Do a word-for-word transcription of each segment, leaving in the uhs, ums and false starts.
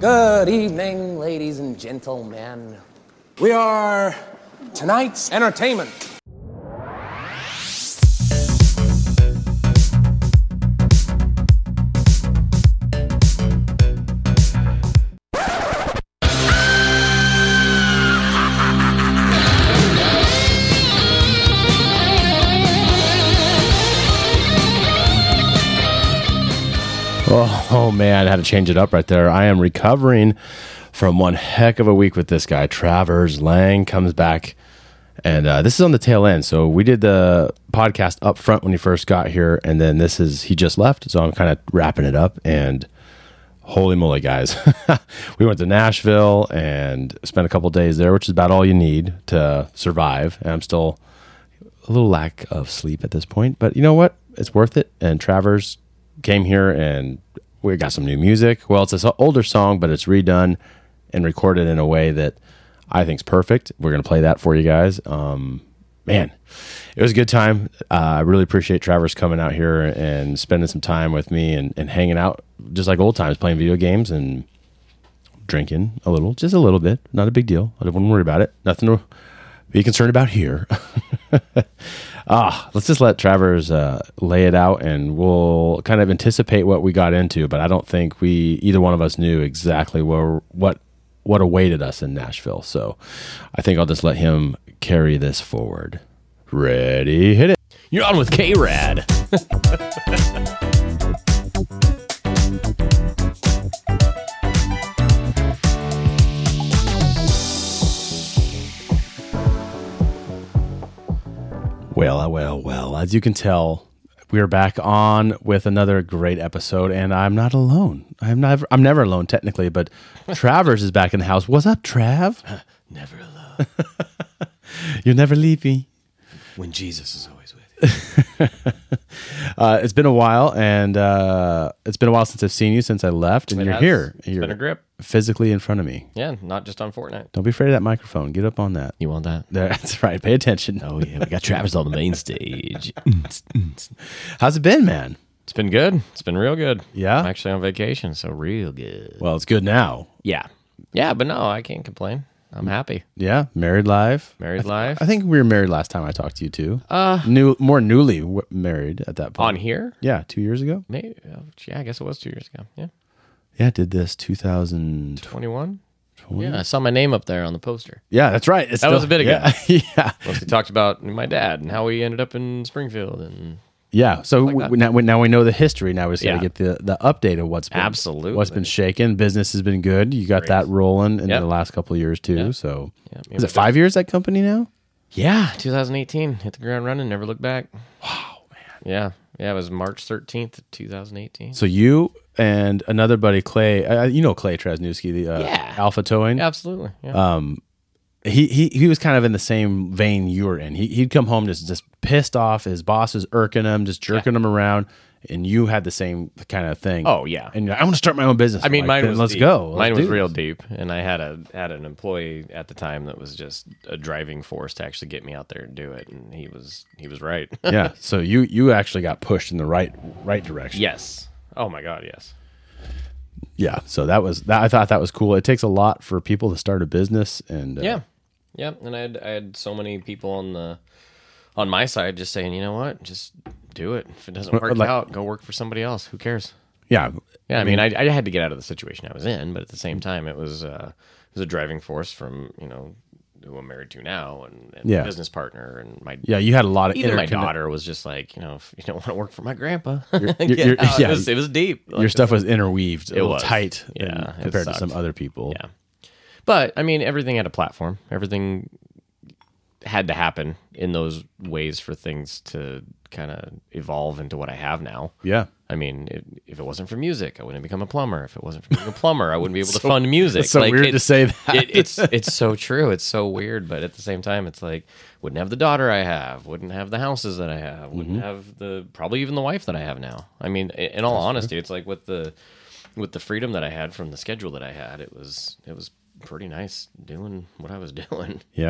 Good evening, ladies and gentlemen. We are tonight's entertainment. Oh, oh man, I had to change it up right there. I am recovering from one heck of a week with this guy. Travers Lang comes back, and uh, this is on the tail end. So we did the podcast up front when he first got here, and then this is, he just left, so I'm kind of wrapping it up, and holy moly, guys. We went to Nashville and spent a couple days there, which is about all you need to survive, and I'm still a little lack of sleep at this point, but you know what? It's worth it, and Travers came here and we got some new music. Well, it's an older song, but it's redone and recorded in a way that I think is perfect. We're going to play that for you guys. Um, man, it was a good time. Uh, I really appreciate Travers coming out here and spending some time with me and, and hanging out just like old times, playing video games and drinking a little, just a little bit. Not a big deal. I don't want to worry about it. Nothing to be concerned about here. Ah, let's just let Travers uh, lay it out, and we'll kind of anticipate what we got into. But I don't think we either one of us knew exactly where what what awaited us in Nashville. So I think I'll just let him carry this forward. Ready, hit it. You're on with K-Rad. Well, well, well, as you can tell, we are back on with another great episode, and I'm not alone. I'm never, I'm never alone, technically, but Travers is back in the house. What's up, Trav? Never alone. You'll never leave me. When Jesus is always with you. uh, it's been a while, and uh, it's been a while since I've seen you, since I left, and It you're has. here. It's You're been a grip. physically in front of me. Yeah, not just on Fortnite. Don't be afraid of that microphone. Get up on that. You want that? That's right. Pay attention. Oh, yeah. We got Travis on the main stage. How's it been, man? It's been good. It's been real good. Yeah? I'm actually on vacation, so real good. Well, it's good now. Yeah. Yeah, but no, I can't complain. I'm happy. Yeah, married life. Married life. I think we were married last time I talked to you too. Uh, New, more newly w- married at that point. on here? Yeah, two years ago. Maybe. oh, Yeah, I guess it was two years ago. Yeah. Yeah, I did this two thousand twenty-one? twenty. Yeah, I saw my name up there on the poster. Yeah, that's right. It's That was a bit ago. Yeah, yeah. Mostly talked about my dad and how he ended up in Springfield. and Yeah. So Like w- that. now, we- now we know the history. Now we just got to Yeah. get the, the update of what's been, Absolutely. what's been shaken. Business has been good. You got Great. that rolling in Yep. the last couple of years too. Yep. So Yeah, me is and it my five years that company now? Yeah, two thousand eighteen. Hit the ground running, never looked back. Wow, man. Yeah. Yeah, it was March thirteenth, twenty eighteen. So you and another buddy, Clay, uh, you know Clay Trasnewski, the uh, Yeah. Alpha Towing. Absolutely. Yeah. Um, he, he he was kind of in the same vein you were in. He, he'd come home just, just pissed off. His boss was irking him, just jerking him around. And you had the same kind of thing. oh, yeah. And you're like, I want to start my own business. I mean, I'm like, mine "Then was let's deep. go. Let's Mine was do real this." deep, and I had a had an employee at the time that was just a driving force to actually get me out there and do it, and he was he was right. Yeah. So you you actually got pushed in the right right direction. Yes. Oh my God. Yes. Yeah. So that was that. I thought that was cool. It takes a lot for people to start a business, and uh, Yeah. Yeah. And I had I had so many people on the on my side just saying, you know what, just do it. If it doesn't work Like- out, go work for somebody else. Who cares? yeah, Yeah, I mean, I, I had to get out of the situation I was in, but at the same time, it was uh, it was a driving force from you know who I'm married to now and, and Yeah. my business partner and my yeah. You had a lot of even my interconnect- daughter was just like you know if you don't want to work for my grandpa, you're- get you're- out. yeah. it, was, it was deep. Your Like, stuff was interweaved, a It little was. tight, Yeah, than- it compared to sucked. some other people. Yeah, but I mean, everything had a platform. Everything had to happen in those ways for things to kind of evolve into what I have now. Yeah. I mean, it, if it wasn't for music, I wouldn't become a plumber. If it wasn't for being a plumber, I wouldn't be able to fund music. It's so weird it- to say that. It, it's it's so true. It's so weird, but at the same time, it's like wouldn't have the daughter I have, wouldn't have the houses that I have, wouldn't Mm-hmm. have the probably even the wife that I have now. I mean, in in all honesty, it's like with the with the freedom that I had from the schedule that I had, it was it was pretty nice doing what I was doing. Yeah.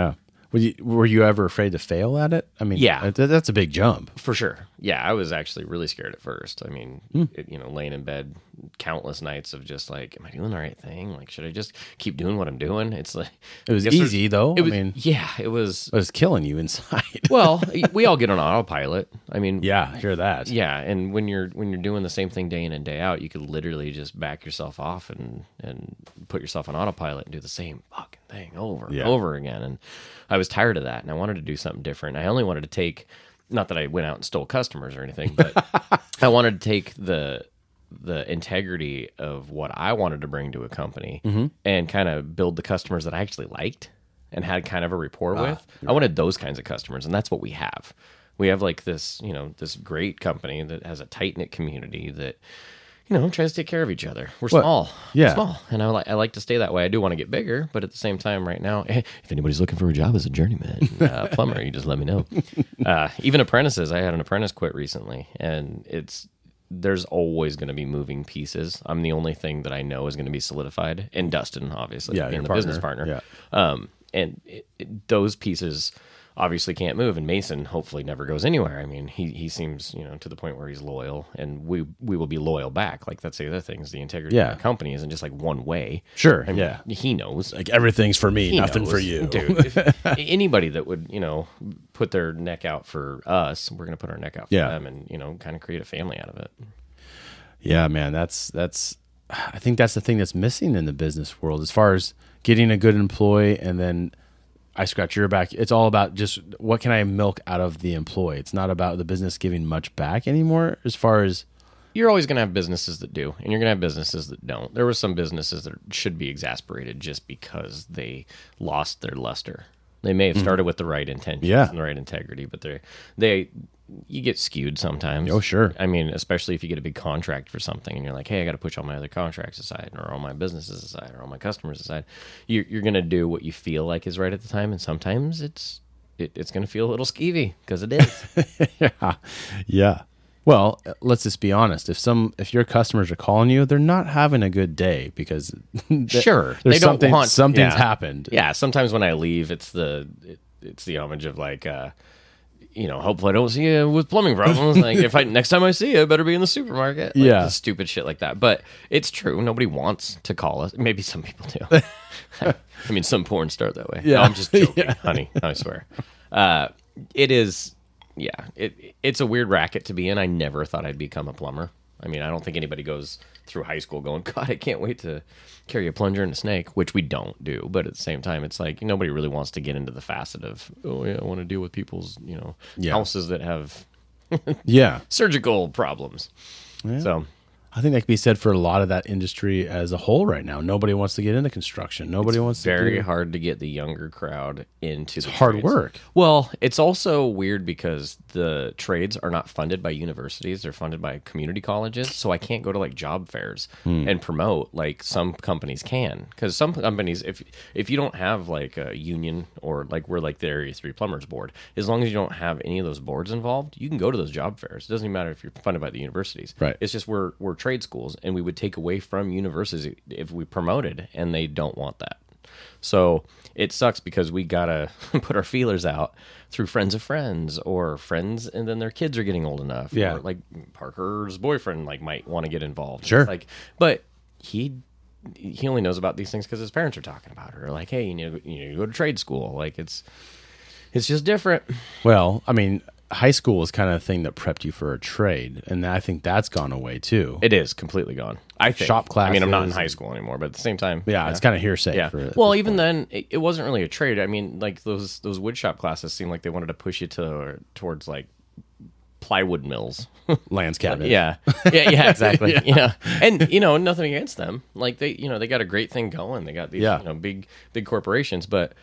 Were you, were you ever afraid to fail at it? I mean, Yeah. that, that's a big jump. For sure. Yeah, I was actually really scared at first. I mean, Hmm. it, you know, laying in bed countless nights of just like, am I doing the right thing? Like, should I just keep doing what I'm doing? It's like It was I guess there's- easy, though. It was, I mean, yeah, it was. it was killing you inside. Well, we all get on autopilot. I mean, yeah, hear that. yeah, and when you're when you're doing the same thing day in and day out, you could literally just back yourself off and and put yourself on autopilot and do the same fucking thing over and Yeah. over again. And I was tired of that, and I wanted to do something different. I only wanted to take, not that I went out and stole customers or anything, but I wanted to take the the integrity of what I wanted to bring to a company and kind of build the customers that I actually liked and had kind of a rapport with. I wanted those kinds of customers, and that's what we have. We have like this, you know, this great company that has a tight knit community that, you know, tries to take care of each other. We're Well, small, yeah. We're small, and I like I like to stay that way. I do want to get bigger, but at the same time, right now, eh, if anybody's looking for a job as a journeyman uh, plumber, you just let me know. Uh, even apprentices, I had an apprentice quit recently, and it's there's always going to be moving pieces. I'm the only thing that I know is going to be solidified, and Dustin, obviously, Yeah, being your the business partner. partner. Yeah. Um, and it, it, those pieces obviously can't move, and Mason hopefully never goes anywhere. I mean, he he seems, you know, to the point where he's loyal, and we we will be loyal back. Like, that's the other thing, is the integrity Yeah. of the company isn't just like one way. Sure, I mean, yeah. he knows. Like, everything's for me, He nothing knows. for you. Dude. If anybody that would, you know, put their neck out for us, we're going to put our neck out for Yeah. them, and, you know, kind of create a family out of it. Yeah, man, that's that's. I think that's the thing that's missing in the business world, as far as getting a good employee, and then I scratch your back. It's all about just what can I milk out of the employee. It's not about the business giving much back anymore. As far as You're always going to have businesses that do, and you're going to have businesses that don't. There were some businesses that should be exasperated just because they lost their luster. They may have started with the right intentions Yeah. and the right integrity, but they they you get skewed sometimes. Oh, sure. I mean, especially if you get a big contract for something, and you're like, hey, I got to push all my other contracts aside, or all my businesses aside, or all my customers aside. You're, you're going to do what you feel like is right at the time, and sometimes it's it, it's going to feel a little skeevy, because it is. yeah, yeah. Well, let's just be honest. If some if your customers are calling you, they're not having a good day because th- Sure, there's they don't something want- something's yeah. happened. Yeah, sometimes when I leave, it's the it, it's the homage of like, uh, you know, hopefully I don't see you with plumbing problems. Like, if I next time I see you, I better be in the supermarket. Like, Yeah. just stupid shit like that. But it's true. Nobody wants to call us. Maybe some people do. I mean, some porn start that way. Yeah. No, I'm just joking, Yeah. honey. I swear. Uh, it is. Yeah, it it's a weird racket to be in. I never thought I'd become a plumber. I mean, I don't think anybody goes through high school going, God, I can't wait to carry a plunger and a snake, which we don't do. But at the same time, it's like nobody really wants to get into the facet of, oh, yeah, I want to deal with people's, you know, Yeah. houses that have Yeah. surgical problems. So, I think that could be said for a lot of that industry as a whole right now. Nobody wants to get into construction. Nobody wants to very do hard to get the younger crowd into the hard trades. work. Well, it's also weird because the trades are not funded by universities; they're funded by community colleges. So I can't go to like job fairs Hmm. and promote like some companies can. Because some companies, if if you don't have like a union or like we're like the Area Three Plumbers Board, as long as you don't have any of those boards involved, you can go to those job fairs. It doesn't even matter if you're funded by the universities. Right. It's just we're we're trade schools, and we would take away from universities if we promoted, and they don't want that. So it sucks because we gotta put our feelers out through friends of friends or friends, and then their kids are getting old enough. Yeah. Or like Parker's boyfriend, like might want to get involved. Sure. It's like, but he he only knows about these things because his parents are talking about it. Or like, hey, you need to, you need to go to trade school. Like it's it's just different. Well, I mean, high school was kind of the thing that prepped you for a trade, and I think that's gone away too. It is completely gone. I think. Shop I mean, I'm not in classes high and- school anymore, but at the same time, yeah, it's kind of hearsay. Yeah. For it at Well, this even point. then, it, it wasn't really a trade. I mean, like those those wood shop classes seemed like they wanted to push you to towards like plywood mills. Lands cabinet. yeah, yeah, yeah, exactly. yeah. and you know, nothing against them. Like they, you know, they got a great thing going. They got these, Yeah. you know, big big corporations, but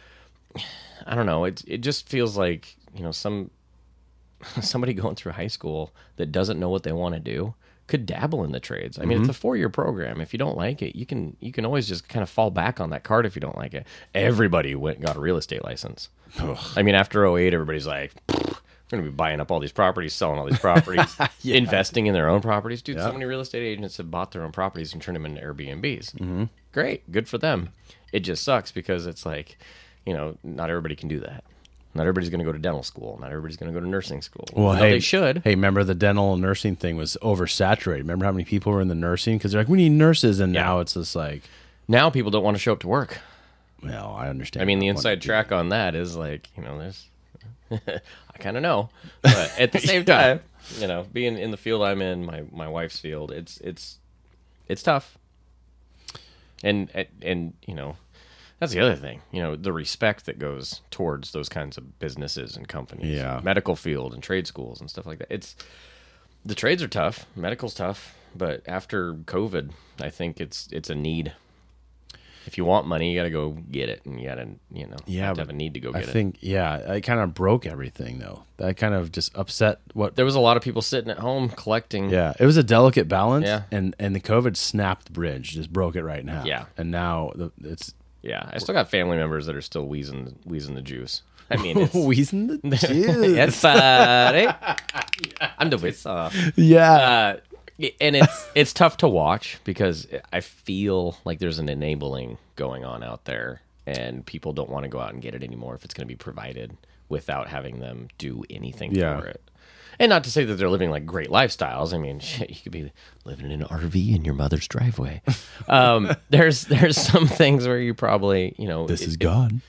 I don't know. It it just feels like, you know, some somebody going through high school that doesn't know what they want to do could dabble in the trades. I mean, it's a four-year program. If you don't like it, you can you can always just kind of fall back on that card if you don't like it. Everybody went and got a real estate license. I mean, after oh eight, everybody's like, we're going to be buying up all these properties, selling all these properties, investing in their own properties. Dude, so many real estate agents have bought their own properties and turned them into Airbnbs. Mm-hmm. Great. Good for them. It just sucks because it's like, you know, not everybody can do that. Not everybody's going to go to dental school. Not everybody's going to go to nursing school. Well, Though hey, they should. Hey, remember the dental and nursing thing was oversaturated. Remember how many people were in the nursing? Because they're like, we need nurses. And Yeah. now it's just like, Now people don't want to show up to work. well, I understand. I mean, the not wanting inside to track on that is like, you know, there's, I kind of know, but at the same Yeah. time, you know, being in the field I'm in, my, my wife's field, it's, it's, it's tough. And, and, and, you know, that's the other thing, you know, the respect that goes towards those kinds of businesses and companies, Yeah. medical field and trade schools and stuff like that. It's, the trades are tough, medical's tough, but after COVID, I think it's, it's a need. If you want money, you got to go get it, and you got to, you know, Yeah, have, to but have a need to go I get it. think, yeah, it kind of broke everything, though. That kind of just upset what. There was a lot of people sitting at home collecting. Yeah, it was a delicate balance. Yeah. And, and the COVID snapped the bridge, just broke it right in half. Yeah. And now the, it's. Yeah, I still got family members that are still wheezing, wheezing the juice. I mean, it's, Wheezing the juice. it's uh, I'm the whizzer. Yeah. Uh, and it's it's tough to watch because I feel like there's an enabling going on out there, and people don't want to go out and get it anymore if it's going to be provided without having them do anything Yeah. for it. And not to say that they're living like great lifestyles. I mean, shit, you could be living in an R V in your mother's driveway. Um, there's there's some things where you probably, you know, This it- is God.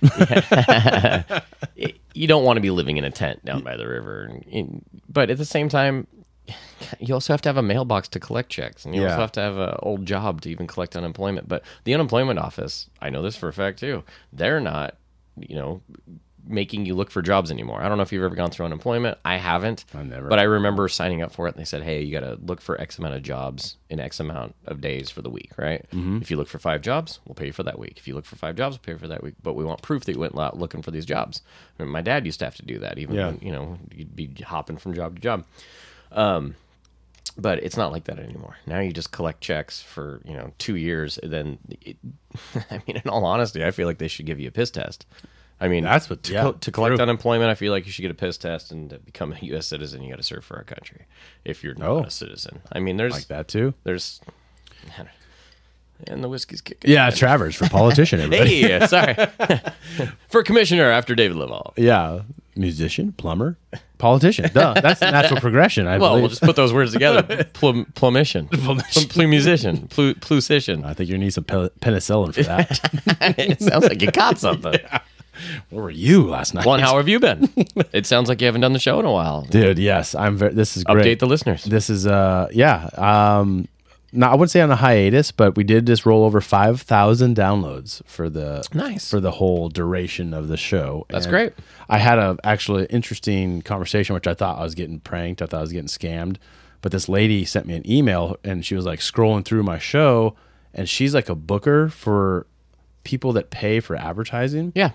it- you don't want to be living in a tent down by the river. And, and- but at the same time, you also have to have a mailbox to collect checks, and you Yeah. also have to have an old job to even collect unemployment. But the unemployment office, I know this for a fact too, they're not, you know, making you look for jobs anymore. I don't know if you've ever gone through unemployment. I haven't. I never. But I remember signing up for it, and they said, hey, you got to look for X amount of jobs in X amount of days for the week, right? Mm-hmm. If you look for five jobs, we'll pay you for that week. If you look for five jobs, we'll pay you for that week. But we want proof that you went out looking for these jobs. I mean, my dad used to have to do that, even Yeah. when, you know, you'd be hopping from job to job. Um, but it's not like that anymore. Now you just collect checks for, you know, two years. And then, it, I mean, in all honesty, I feel like they should give you a piss test. I mean, That's what- to, yeah, co- to collect true. unemployment, I feel like you should get a piss test, and to become a U S citizen, you got to serve for our country. If you're not Oh. a citizen, I mean, there's Like that, too. there's, and the whiskey's kicking. Yeah, Travers for politician, everybody. Hey, sorry, for commissioner after David Laval. Yeah. Musician, plumber, politician. Duh. That's the natural progression, I Well, believe. we'll just put those words together. Plum, plumission, plumusician, plu, plusician. I think you need some pe- penicillin for that. It sounds like you caught something. Where were you last night? One, how have you been? It sounds like you haven't done the show in a while. Dude, yes. I'm very, this is great. Update the listeners. This is uh yeah. Um not I wouldn't say on a hiatus, but we did just roll over five thousand downloads for the Nice. for the whole duration of the show. That's And great. I had a actually interesting conversation, which I thought I was getting pranked. I thought I was getting scammed. But this lady sent me an email, and she was like scrolling through my show, and she's like a booker for people that pay for advertising. Yeah.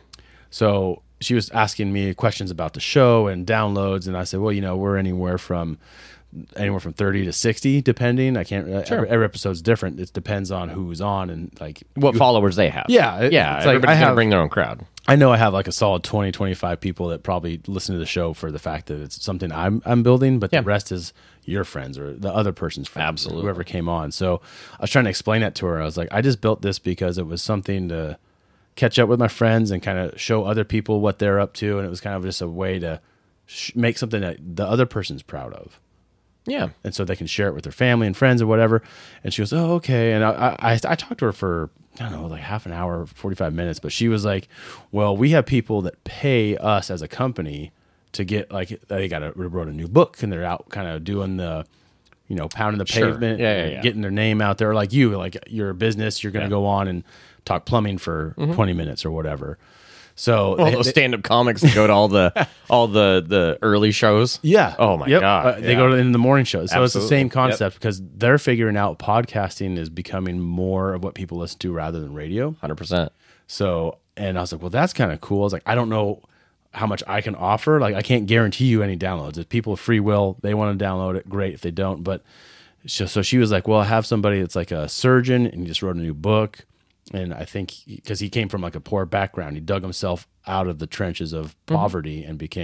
So she was asking me questions about the show and downloads, and I said, well, you know, we're anywhere from anywhere from thirty to sixty, depending. I can't. Sure. Every, every episode's different. It depends on who's on and like What followers they have. Yeah, it- yeah. it's like Everybody's I gonna have- bring their own crowd. I know I have like a solid twenty, twenty-five people that probably listen to the show for the fact that it's something I'm I'm building, but Yeah. the rest is your friends or the other person's friends, or Absolutely. whoever came on. So I was trying to explain that to her. I was like, I just built this because it was something to catch up with my friends and kind of show other people what they're up to, and it was kind of just a way to sh- make something that the other person's proud of. Yeah. And so they can share it with their family and friends or whatever. And she goes, "Oh, okay." And I, I, I talked to her for I don't know, like half an hour, forty-five minutes. But she was like, "Well, we have people that pay us as a company to get like they got a wrote a new book and they're out kind of doing the, you know, pounding the Sure. pavement, Yeah, yeah, and yeah. getting their name out there. Like you, like you're a business, you're going to Yeah. go on and talk plumbing for twenty minutes or whatever." So All they- those they- stand-up comics that go to all the all the the early shows. Yeah. Oh my Yep. god. Uh, they Yeah. go to in the morning shows. So it's the Absolutely. same Yep. concept because they're figuring out podcasting is becoming more of what people listen to rather than radio. one hundred percent. So, and I was like, well, that's kind of cool. I was like, I don't know how much I can offer. Like, I can't guarantee you any downloads. If people have free will, they want to download it, great. If they don't, but so, so she was like, well, I have somebody that's like a surgeon and he just wrote a new book. And I think because he came from like a poor background, he dug himself out of the trenches of poverty and became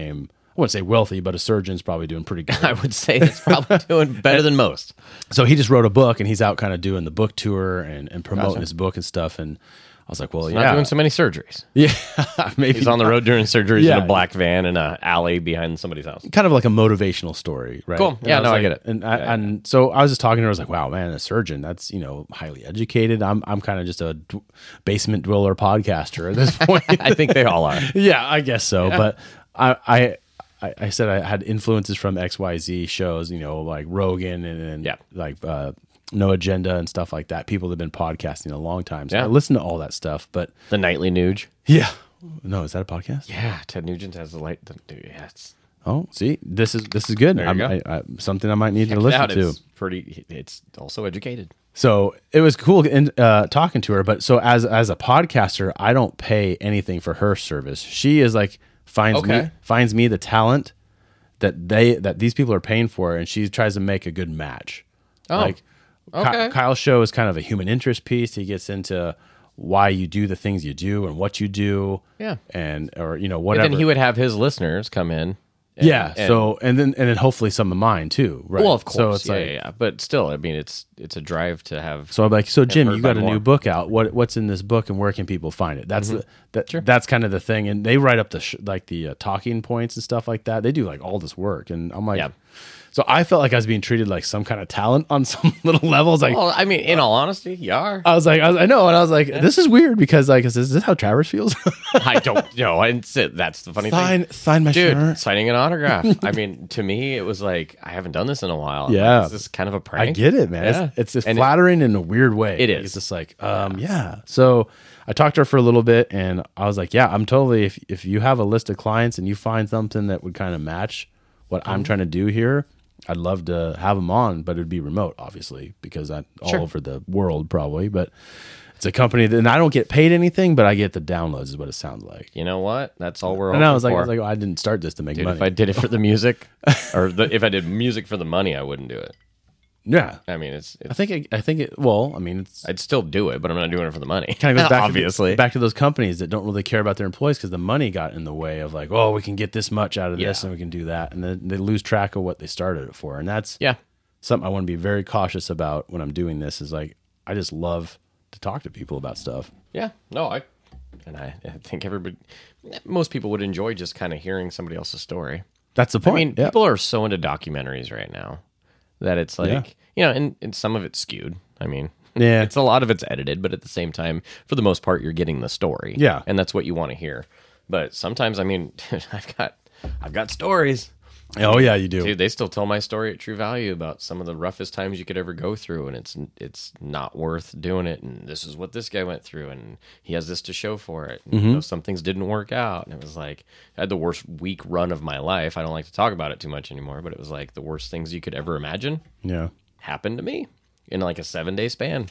wouldn't say wealthy, but a surgeon's probably doing pretty good. I would say it's probably doing better than most. So he just wrote a book, and he's out kind of doing the book tour and, and promoting Gotcha. his book and stuff. And I was like, well, He's yeah, not doing so many surgeries. yeah, maybe He's on the road doing surgeries Yeah. in a black van in a alley behind somebody's house. kind of like a motivational story, right? Cool. And Yeah, was no, I like- get it. And I, Yeah, yeah. and so I was just talking to her. I was like, wow, man, a surgeon, that's, you know, highly educated. I'm I'm kind of just a d- basement dweller podcaster at this point. I think they all are. Yeah, I guess so. But I, I I I said I had influences from X Y Z shows, you know, like Rogan and, and Yeah. like uh, No Agenda and stuff like that. People that have been podcasting a long time. So Yeah. I listen to all that stuff. But The Nightly Nuge. yeah, no, is that a podcast? Yeah, Ted Nugent has the light. The, yeah, it's, Oh, see, this is this is good. There you I'm- go. I, I, something I might need check to it listen out. to. It's pretty. It's also educated. So it was cool in, uh, talking to her. But so as as a podcaster, I don't pay anything for her service. She is like finds me Okay. finds me the talent that they that these people are paying for, and she tries to make a good match. Oh, like Ky- okay. Kyle's show is kind of a human interest piece. He gets into why you do the things you do and what you do. Yeah. and or you know But whatever. then he would have his listeners come in. and- yeah. and- so and then and then hopefully some of mine too. Right. well, of course. So it's yeah, like. yeah, yeah. But still, I mean, it's it's a drive to have. So I'm like, so Jim, heard you got by a more. new book out. What what's in this book, and where can people find it? That's the that, Sure. that's kind of the thing. And they write up the sh- like the uh, talking points and stuff like that. They do like all this work, and I'm like, Yeah. so I felt like I was being treated like some kind of talent on some little levels. Like Well, I mean, in all honesty, you are. I was like, I, was, I know, and I was like, this is weird because like, is this how Travers feels? I don't know. And sit- that's the funny sign thing. sign my Dude, shirt. signing an autograph. I mean, to me, it was like, I haven't done this in a while. I'm Yeah. Like, is this kind of a prank? I get it, man. Yeah. It's, it's, it's And it- flattering in a weird way. It Like, is. It's just like, um, yeah. So I talked to her for a little bit, and I was like, yeah, I'm totally. If if you have a list of clients and you find something that would kind of match what Mm-hmm. I'm trying to do here, I'd love to have them on, but it'd be remote, obviously, because I'm all Sure. over the world probably. But it's a company that, and I don't get paid anything, but I get the downloads, is what it sounds like. You know what? That's all we're And I hoping was like, for. I was like, oh, I didn't start this to make Dude, money. if I did it for the music, or the, if I did music for the money, I wouldn't do it. yeah, I mean, it's, I it's think it, I think it. Well, I mean, it's I'd still do it, but I'm not doing it for the money. kind of goes back obviously. to, back to those companies that don't really care about their employees because the money got in the way of like, oh, we can get this much out of this Yeah. and we can do that, and then they lose track of what they started it for, and that's yeah, something I want to be very cautious about when I'm doing this. Is like, I just love to talk to people about stuff. yeah. No, I and I, I think everybody, most people would enjoy just kind of hearing somebody else's story. That's the I point. mean, yeah. people are so into documentaries right now that it's like, Yeah. you know, and, and some of it's skewed. I mean, Yeah. it's a lot of it's edited, but at the same time, for the most part, you're getting the story. Yeah. And that's what you want to hear. But sometimes, I mean, I've got, I've got stories. Oh yeah, you do. Dude, they still tell my story at True Value about some of the roughest times you could ever go through, and it's it's not worth doing it. And this is what this guy went through, and he has this to show for it. And, Mm-hmm. you know, some things didn't work out, and it was like I had the worst week run of my life. I don't like to talk about it too much anymore, but it was like the worst things you could ever imagine Yeah. happened to me in like a seven day span.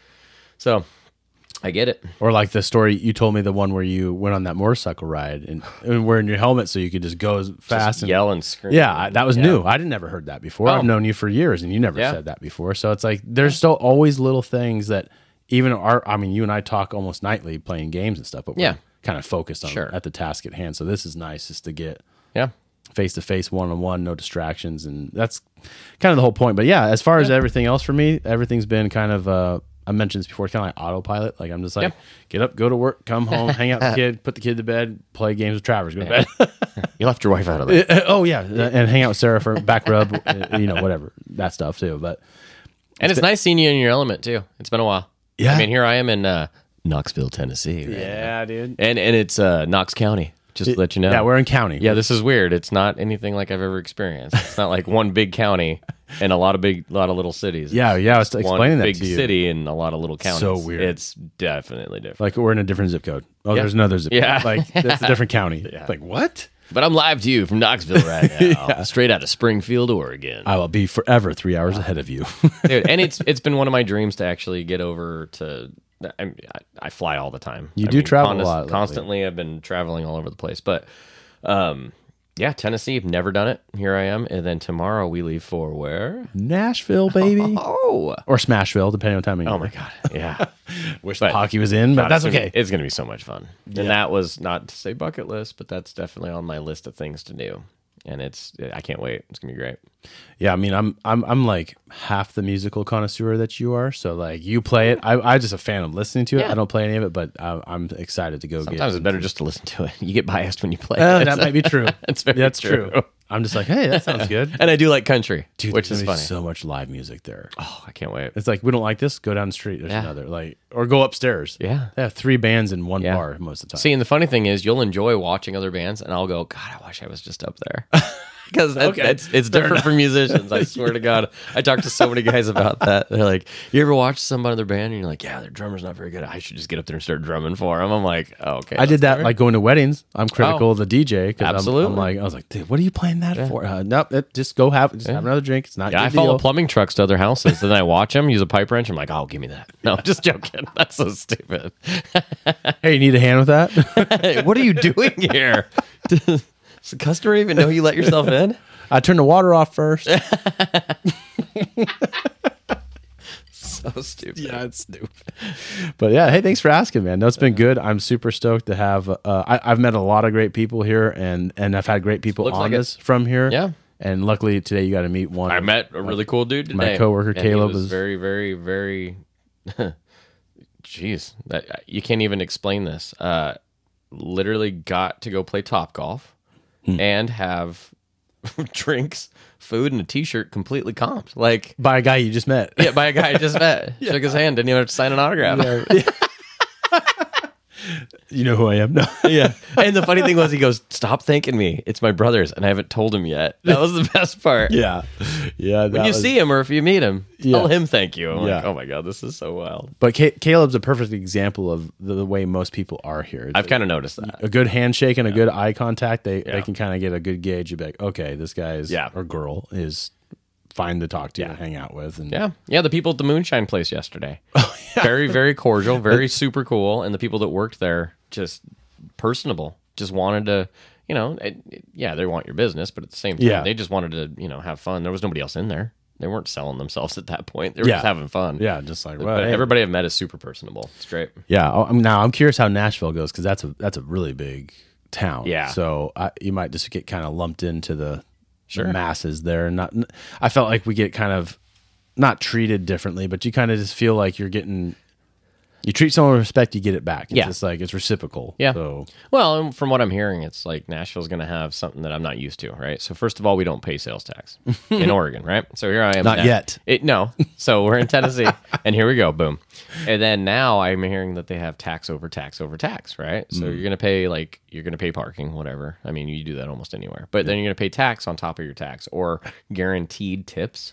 So I get it. Or like the story you told me, the one where you went on that motorcycle ride and, and wearing your helmet so you could just go as fast Just and yell and scream. Yeah, I, that was Yeah. new. I didn't never heard that before. Oh. I've known you for years, and you never Yeah. said that before. So it's like there's still always little things that even our. I mean, you and I talk almost nightly playing games and stuff, but we're Yeah. kind of focused on Sure. at the task at hand. So this is nice, just to get Yeah. face to face, one on one, no distractions, and that's kind of the whole point. But yeah, as far as everything else for me, everything's been kind of. Uh, I mentioned this before, it's kind of like autopilot. Like I'm just like, Yeah. get up, go to work, come home, hang out with the kid, put the kid to bed, play games with Travers, go to bed. You left your wife out of that. Uh, oh yeah, and hang out with Sarah for back rub, uh, you know, whatever that stuff too. But And it's nice seeing you in your element too. It's been a while. Yeah. I mean, here I am in uh, Knoxville, Tennessee. Right yeah, dude. And and it's uh, Knox County. Just to let you know. Yeah, we're in county. Yeah, this is weird. It's not anything like I've ever experienced. It's not like one big county and a lot of big, lot of little cities. yeah, yeah. I was It's explaining one that big to you. city and a lot of little counties. So weird. It's definitely different. Like we're in a different zip code. Oh, Yeah. there's another zip Yeah. code. Like that's a different county. Like what? But I'm live to you from Knoxville right now, straight out of Springfield, Oregon. I will be forever three hours ahead of you. Dude, and it's it's been one of my dreams to actually get over to. I, I, I fly all the time. You I do travel a const- lot lately. Constantly, I've been traveling all over the place. But um, yeah, Tennessee. Never done it. Here I am, and then tomorrow we leave for where? Nashville, baby, Oh, or Smashville, depending on time of year. oh my god, yeah. Wish But- the hockey was in, but God, that's it's gonna okay. be- it's gonna be so much fun. And that was not to say bucket list, but that's definitely on my list of things to do. and it's I can't wait. It's gonna be great. Yeah, I mean, I'm I'm I'm like half the musical connoisseur that you are. So like, you play it. I I'm just a fan of listening to it. Yeah. I don't play any of it, but I, I'm excited to go. Sometimes get it's better just to listen to it. You get biased when you play. Uh, it. that might be true. That's very That's true. true. I'm just like, hey, that sounds good. And I do like country, Dude, which there's is gonna be funny. so much live music there. Oh, I can't wait. It's like, we don't like this, go down the street. There's Yeah. another, like, or go upstairs. Yeah. They have three bands in one Yeah. bar most of the time. See, and the funny thing is, you'll enjoy watching other bands, and I'll go, God, I wish I was just up there. Because that, Okay. that's it's different for musicians. I swear to God, I talk to so many guys about that. They're like, "You ever watch some other band?" And you're like, "Yeah, their drummer's not very good. I should just get up there and start drumming for them." I'm like, oh, "Okay." I did that that's like going to weddings. I'm critical Oh. of the D J because I'm, Absolutely. I'm like, I was like, dude, what are you playing that for? Uh, nope, it, just go have just have another drink. It's not. Yeah, your I follow deal. plumbing trucks to other houses, and then I watch them use a pipe wrench. I'm like, "Oh, give me that." No, just joking. That's so stupid. Hey, you need a hand with that? Hey, what are you doing here? Does the customer even know you let yourself in? I turned the water off first. So stupid. Yeah, it's stupid. But yeah, hey, thanks for asking, man. No, it's been good. I'm super stoked to have. Uh, I, I've met a lot of great people here, and and I've had great people Looks on like it. this from here. Yeah. And luckily today you got to meet one. I met a really cool dude today. my coworker, and Caleb, he was is- very, very, very. Jeez, that you can't even explain this. Uh, literally got to go play top golf Hmm. and have drinks, food, and a T-shirt completely comped. Like, by a guy you just met. yeah, by a guy I just met. Shook his hand, didn't even have to sign an autograph. You know who I am? No. Yeah. And the funny thing was, he goes, "Stop thanking me. It's my brother's, and I haven't told him yet." That was the best part. yeah. Yeah. When that you was- see him or if you meet him, Yeah. tell him thank you. I'm Yeah. like, oh my God, this is so wild. But Ca- Caleb's a perfect example of the, the way most people are here. I've kind of noticed that. a good handshake and a good eye contact. They Yeah. they can kind of get a good gauge of like, okay, this guy is Yeah. or girl is fine to talk to Yeah. and hang out with. And Yeah. Yeah. The people at the Moonshine place yesterday. Very, very cordial, very super cool. And the people that worked there, just personable, just wanted to, you know, it, it- yeah, they want your business, but at the same time, Yeah. they just wanted to, you know, have fun. There was nobody else in there. They weren't selling themselves at that point. They were Yeah. just having fun. yeah, just like But well, hey. everybody I've met is super personable. It's great. Yeah. oh, I'm- Now I'm curious how Nashville goes because that's a that's a really big town. Yeah. So I, you might just get kind of lumped into the, Sure. the masses there. Not. I felt like we get kind of not treated differently, but you kind of just feel like you're getting. You treat someone with respect, you get it back. It's Yeah. just like it's reciprocal. Yeah. So Well, and from what I'm hearing, it's like Nashville's going to have something that I'm not used to, right? So first of all, we don't pay sales tax in Oregon, right? So here I am. Not now- yet. It, no. So we're in Tennessee, and here we go, boom. And then now I'm hearing that they have tax over tax over tax, right? So you're going to pay like you're going to pay parking, whatever. I mean, you do that almost anywhere, but then you're going to pay tax on top of your tax or guaranteed tips.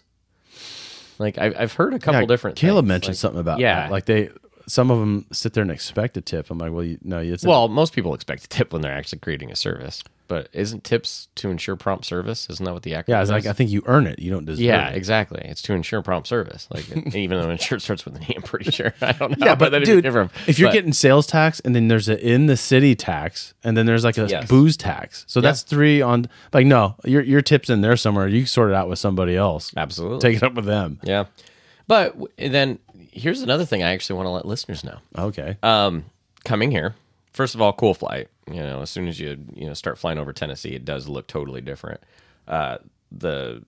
Like I've I've heard a couple Yeah, different. Caleb things. mentioned Like, something about yeah, that. Like they, some of them sit there and expect a tip. I'm like, well, you, no, it's Well, most people expect a tip when they're actually creating a service, but isn't tips to ensure prompt service? Isn't that what the acronym yeah. It's is? like I think you earn it. You don't deserve yeah, it. exactly. It's to ensure prompt service. Like even though ensure starts with an E, I'm pretty sure. I don't know. Yeah, but that is dude, different. if you're But- getting sales tax and then there's an in the city tax and then there's like a Yes. booze tax, so that's three on. Like, no, your your tips in there somewhere. You sort it out with somebody else. absolutely, Take it up with them. yeah. But w- then here's another thing I actually want to let listeners know. Okay. Um, coming here, first of all, cool flight. You know, as soon as you you know start flying over Tennessee, it does look totally different. Uh, the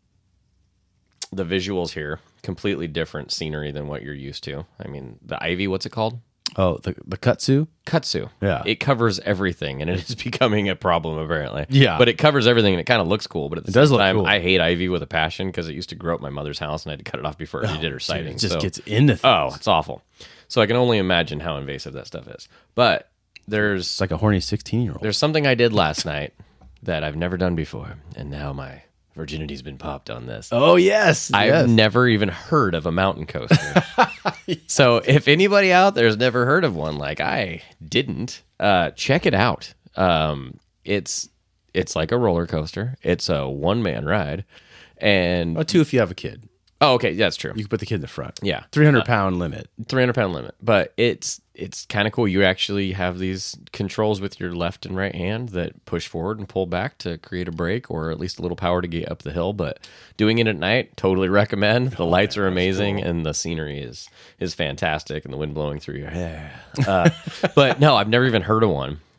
the visuals here completely different scenery than what you're used to. I mean, the Ivy, what's it called? oh, the the kutsu. Kutsu. Yeah. It covers everything, and it is becoming a problem, apparently. Yeah. But it covers everything, and it kind of looks cool. But at the It does same look time, cool. I hate ivy with a passion because it used to grow up my mother's house, and I had to cut it off before she did her Dude, sighting. it just so- gets into things. Oh, it's awful. So I can only imagine how invasive that stuff is. But there's It's like a horny sixteen year old. there's something I did last night that I've never done before, and now my virginity's been popped on this. Oh yes, I've yes. never even heard of a mountain coaster. So if anybody out there's never heard of one, like I didn't, uh, check it out. Um, it's it's like a roller coaster. It's a one man ride, and Oh, two if you have a kid. oh, okay, that's true. You can put the kid in the front. Yeah, three hundred pound limit. three hundred pound limit, but it's it's kind of cool. You actually have these controls with your left and right hand that push forward and pull back to create a brake or at least a little power to get up the hill. But doing it at night, totally recommend. The lights are amazing and the scenery is is fantastic, and the wind blowing through your hair. Uh, but no, I've never even heard of one.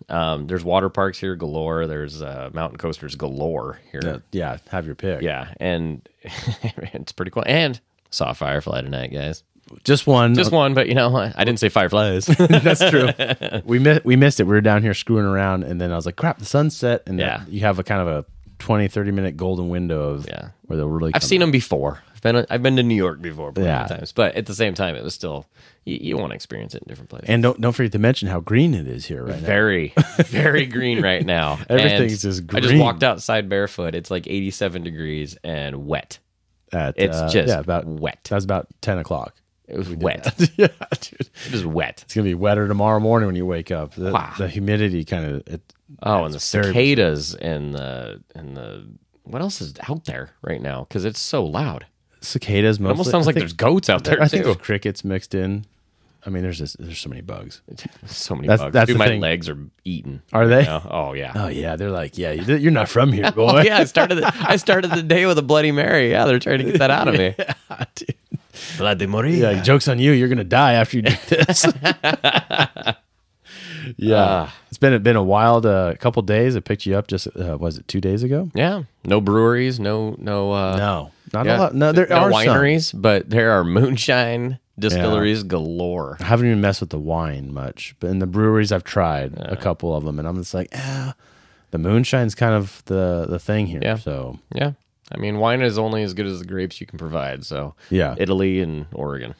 Um, there's water parks here galore. There's uh, mountain coasters galore here. Yeah, yeah, have your pick. Yeah, and it's pretty cool. And saw a firefly tonight, guys. Just one. Just one, but you know, I didn't say fireflies. That's true. we mi- we missed it. We were down here screwing around, and then I was like, crap, the sun's set. And Yeah. then you have a kind of a twenty, thirty minute golden window of Yeah. where they'll really I've come seen out. them before. I've been I've been to New York before, plenty Yeah. of times. But at the same time, it was still you, you want to experience it in different places. And don't don't forget to mention how green it is here right now. very, very green right now. Everything's And just I just green. walked outside barefoot. It's like eighty-seven degrees and wet. At, It's uh, just yeah, about wet. That was about ten o'clock. It was wet. yeah, dude. It was wet. It's gonna be wetter tomorrow morning when you wake up. The, Wow. the humidity kind of it. Oh, and the it's very cicadas and the and the what else is out there right now? Because it's so loud. Cicadas. Mostly. It almost sounds I like think- there's goats out there I think too. there's crickets mixed in. I mean, there's just, there's so many bugs. So many That's- bugs. that's Dude, the my thing. legs are eaten. Are they? now. Oh yeah. Oh yeah, they're like, yeah, you- you're not from here, boy. Oh, yeah, I started. The, I started the day with a Bloody Mary. Yeah, they're trying to get that out of me. Dude. Bloody Mary. Yeah, joke's on you. You're gonna die after you do this. yeah, Ah. it's been been a wild uh, couple days. I picked you up just uh, was it two days ago? Yeah. No breweries. No. No. Uh, No, not yeah. a lot. No, there no are some. wineries, but there are moonshine distilleries galore. I haven't even messed with the wine much, but in the breweries I've tried a couple of them, and I'm just like, ah, the moonshine's kind of the the thing here. Yeah. So Yeah. I mean, wine is only as good as the grapes you can provide. So yeah, Italy and Oregon.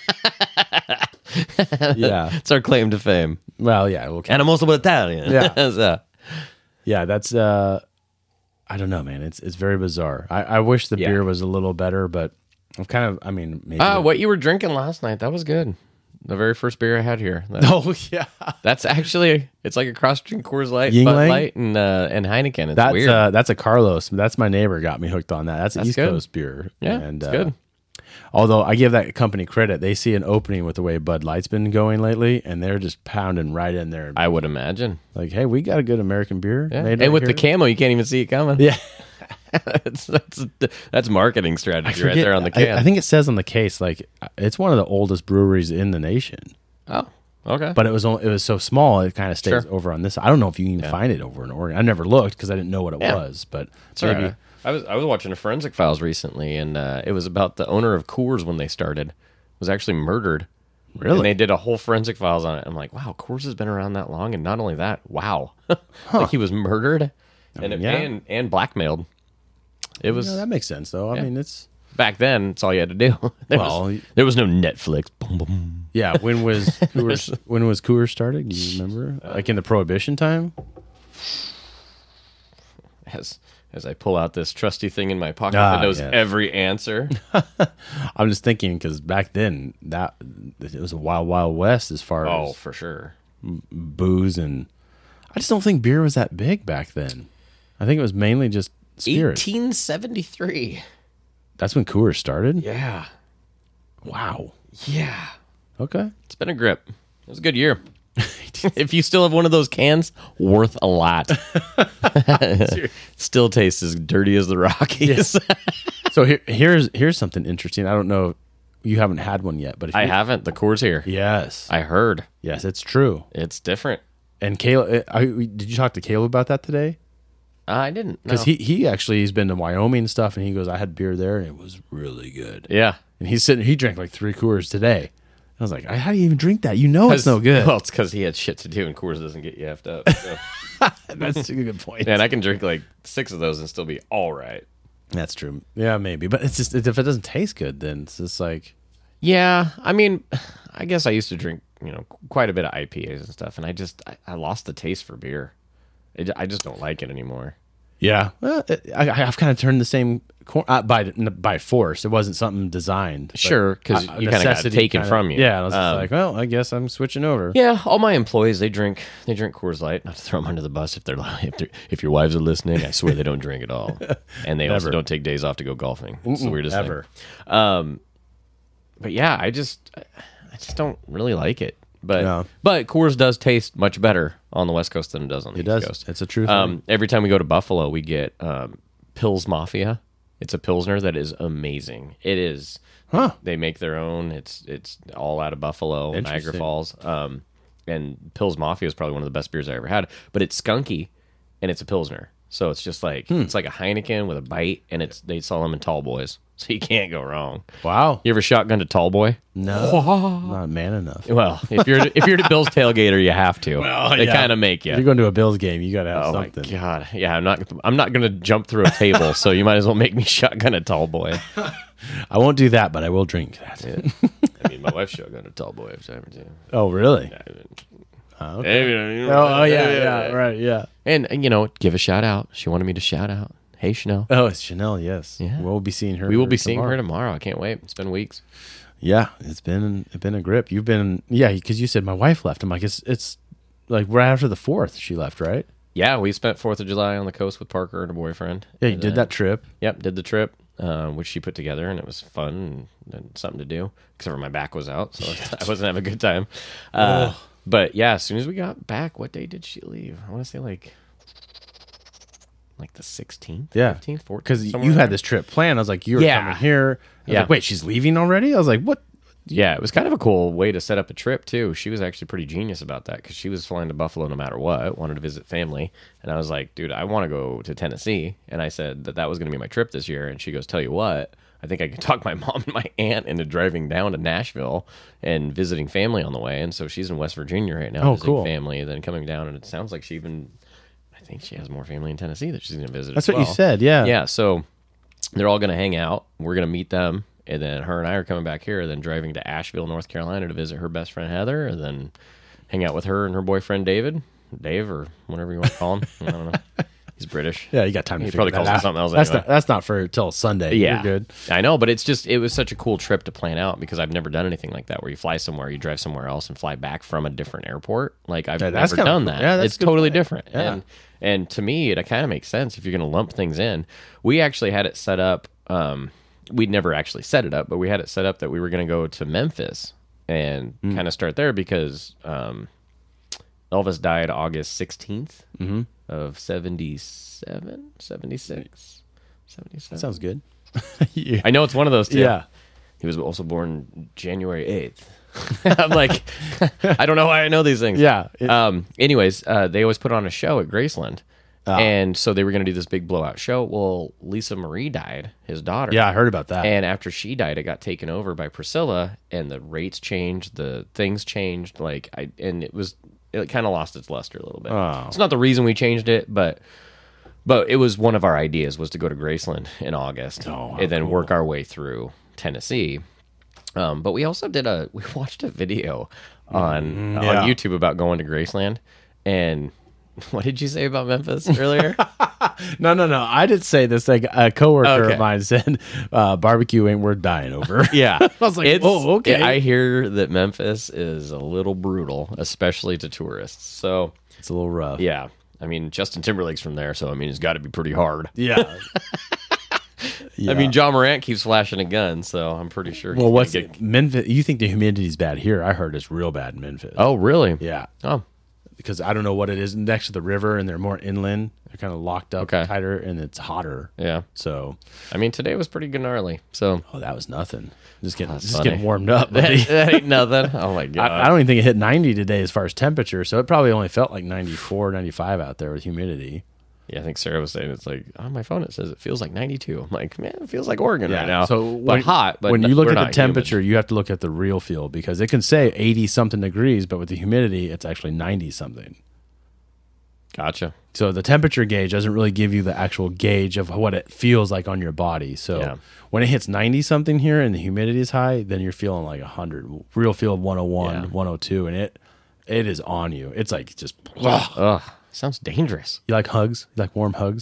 yeah. It's our claim to fame. Well, yeah, okay. And I'm also Italian. Yeah. So, Yeah, that's uh I don't know, man. It's it's very bizarre. I, I wish the Yeah. beer was a little better, but I'm kind of I mean maybe ah, the- what you were drinking last night, that was good. The very first beer I had here. That- Oh yeah. That's actually, it's like a cross between Coors Light, Bud Yingling? Light, and uh, and Heineken. It's That's weird. uh that's a Carlos. That's my neighbor got me hooked on that. That's an That's East good. Coast beer. yeah, and it's uh, good. Although I give that company credit, they see an opening with the way Bud Light's been going lately, and they're just pounding right in there. I would imagine. Like, hey, we got a good American beer. Yeah. made And right with the here. camo, you can't even see it coming. Yeah. that's, that's that's marketing strategy right Forget- there on the I- can. I, think it says on the case like it's one of the oldest breweries in the nation. Oh, okay. But it was only, it was so small it kind of stays Sure. over on this. I don't know if you can even find it over in Oregon. I never looked because I didn't know what it Yeah. was. But It's all maybe right. I was I was watching a Forensic Files recently, and uh, it was about the owner of Coors when they started was actually murdered. Really? And they did a whole Forensic Files on it. I'm like, wow, Coors has been around that long, and not only that, wow, like he was murdered and mean, yeah. and and blackmailed. It was Yeah, that makes sense though. I mean, it's back then. It's all you had to do. there, Well, was, there was no Netflix. Boom, boom. yeah. When was Coors, when was Coors started? Do you remember? Like in the Prohibition time? As as I pull out this trusty thing in my pocket Ah, that knows yes. every answer. I'm just thinking because back then that it was a wild, wild west as far Oh, as for sure. booze, and I just don't think beer was that big back then. I think it was mainly just spirit. eighteen seventy-three. That's when Coors started. Yeah. Wow. Yeah. Okay. It's been a grip. It was a good year. If you still have one of those cans, worth a lot. Still tastes as dirty as the Rockies. So here, here's here's something interesting. I don't know. You haven't had one yet, but if I you- haven't. The Coors here. Yes. I heard. Yes, it's true. It's different. And Caleb, I, did you talk to Caleb about that today? Uh, I didn't. No. Because he he actually he's been to Wyoming and stuff, and he goes, I had beer there, and it was really good. Yeah. And he's sitting, he drank like three Coors today. I was like, how do you even drink that? You know it's no good. Well, it's because he had shit to do, and Coors doesn't get you effed up. So. That's a good point. And I can drink like six of those and still be all right. That's true. Yeah, maybe. But it's just if it doesn't taste good, then it's just like Yeah, I mean, I guess I used to drink, you know, quite a bit of I P As and stuff, and I just I, I lost the taste for beer. It, I just don't like it anymore. yeah. Well, it, I, I've kind of turned the same cor- uh, by by force. It wasn't something designed. but Sure, 'cause a you kinda got necessity taken kinda- from you. Yeah, and I was just Um, like, well, I guess I'm switching over. Yeah, all my employees they drink they drink Coors Light. Not to throw them under the bus if they're if they're, if your wives are listening, I swear they don't drink at all, and they also Never. don't take days off to go golfing. It's the weirdest Ever. thing. Um, but yeah, I just I just don't really like it. But Yeah. but Coors does taste much better on the West Coast than it does on the It East does. Coast. It's a true thing. Um, every time we go to Buffalo, we get um, Pils Mafia. It's a pilsner that is amazing. It is. Huh. They make their own. It's it's all out of Buffalo, Niagara Interesting. Falls. Um, and Pils Mafia is probably one of the best beers I ever had. But it's skunky, and it's a Pilsner. So it's just like Hmm. it's like a Heineken with a bite, and it's they sell them in tall boys, so you can't go wrong. Wow. You ever shotgunned a tall boy? No, I'm not man enough. Well, if you're if you're the Bills tailgater, you have to. Well, they yeah. kind of make you. If you're going to a Bills game, you got to have Oh something. my god! Yeah, I'm not. I'm not gonna jump through a table, so you might as well make me shotgun a tall boy. I won't do that, but I will drink that. Yeah. I mean, my wife shotgun a tall boy every time too. Oh, really? I mean, Oh, okay. oh, Oh, oh, yeah, yeah, right, yeah. And, and you know, give a shout out. She wanted me to shout out. Hey, Chanel. Oh, it's Chanel, yes. Yeah. We'll be seeing her. We will be seeing tomorrow. her tomorrow. I can't wait. It's been weeks. Yeah, it's been it's been a grip. You've been yeah, because you said my wife left. I'm like, it's it's like right after the fourth she left, right? Yeah, we spent fourth of July on the coast with Parker and her boyfriend. Yeah, you And did then- that trip. Yep, did the trip, uh, which she put together, and it was fun and, and something to do. Except for my back was out, so I wasn't having a good time. Uh, but yeah, as soon as we got back, what day did she leave? I want to say like like the sixteenth, Yeah. fifteenth, fourteenth. Because somewhere you in had there. this trip planned. I was like, you're Yeah. coming here. I was Yeah. like, wait, she's leaving already? I was like, what? Yeah, it was kind of a cool way to set up a trip too. She was actually pretty genius about that because she was flying to Buffalo no matter what, wanted to visit family, and I was like, dude, I want to go to Tennessee, and I said that that was going to be my trip this year, and she goes, tell you what, I think I could talk my mom and my aunt into driving down to Nashville and visiting family on the way, and so she's in West Virginia right now Oh, visiting cool. family, and then coming down, and it sounds like she even, I think she has more family in Tennessee that she's going to visit. That's as what you well. said, yeah. Yeah, so they're all going to hang out. We're going to meet them. And then her and I are coming back here, then driving to Asheville, North Carolina to visit her best friend Heather, and then hang out with her and her boyfriend David, Dave, or whatever you want to call him. I don't know. He's British. Yeah, you got time to He figure probably that calls it out. something else That's anyway. not that's not for till Sunday. Yeah, You're good. I know, but it's just it was such a cool trip to plan out because I've never done anything like that where you fly somewhere, you drive somewhere else, and fly back from a different airport. Like I've Yeah, that's never kinda done cool. that. Yeah, that's it's a good totally plan. different. Yeah. And and to me, it kind of makes sense if you're going to lump things in. We actually had it set up. Um, we'd never actually set it up, but we had it set up that we were going to go to Memphis and Mm. kind of start there because um, Elvis died August sixteenth Mm-hmm. of seventy-seven, seventy-six, seventy-seven. Sounds good. yeah. I know it's one of those two. Yeah. He was also born January eighth. I'm like, I don't know why I know these things. Yeah. It- Um. Anyways, uh, they always put on a show at Graceland. Ah. And so they were going to do this big blowout show. Well, Lisa Marie died, his daughter. Yeah, I heard about that. And after she died, it got taken over by Priscilla, and the rates changed, the things changed. Like I, and it was, it kind of lost its luster a little bit. Oh. It's not the reason we changed it, but, but it was one of our ideas was to go to Graceland in August, Oh, how and then cool. work our way through Tennessee. Um, but we also did a, we watched a video on Mm, yeah. on YouTube about going to Graceland, and. What did you say about Memphis earlier? No, no, no. I did say this. Like a coworker Okay. of mine said, uh, "Barbecue ain't worth dying over." Yeah, I was like, It's- "Oh, okay." I hear that Memphis is a little brutal, especially to tourists. So It's a little rough. yeah, I mean Justin Timberlake's from there, so I mean it's got to be pretty hard. Yeah. I mean John Morant keeps flashing a gun, so I'm pretty sure. he's well, gonna what's get- Memphis? You think the humidity's bad here? I heard it's real bad in Memphis. Oh, really? yeah. Oh, Because I don't know what it is next to the river, and they're more inland. They're kind of locked up Okay. tighter, and it's hotter. yeah. So, I mean today was pretty gnarly. So oh, that was nothing. Just getting, That's just funny. getting warmed up. that, buddy. that ain't nothing. Oh my god. I, I don't even think it hit ninety today as far as temperature. So it probably only felt like ninety-four, ninety-five out there with humidity. Yeah, I think Sarah was saying it's like on my phone it says it feels like ninety-two. I'm like, man, it feels like Oregon right now. So but when, hot. But when no- you look we're at the not temperature, humid. you have to look at the real feel because it can say eighty something degrees, but with the humidity, it's actually ninety something. Gotcha. So the temperature gauge doesn't really give you the actual gauge of what it feels like on your body. So Yeah. when it hits ninety something here and the humidity is high, then you're feeling like one hundred. Real feel of one oh one, Yeah. one oh two, and it it is on you. It's like just Ugh, sounds dangerous. you like hugs? You like warm hugs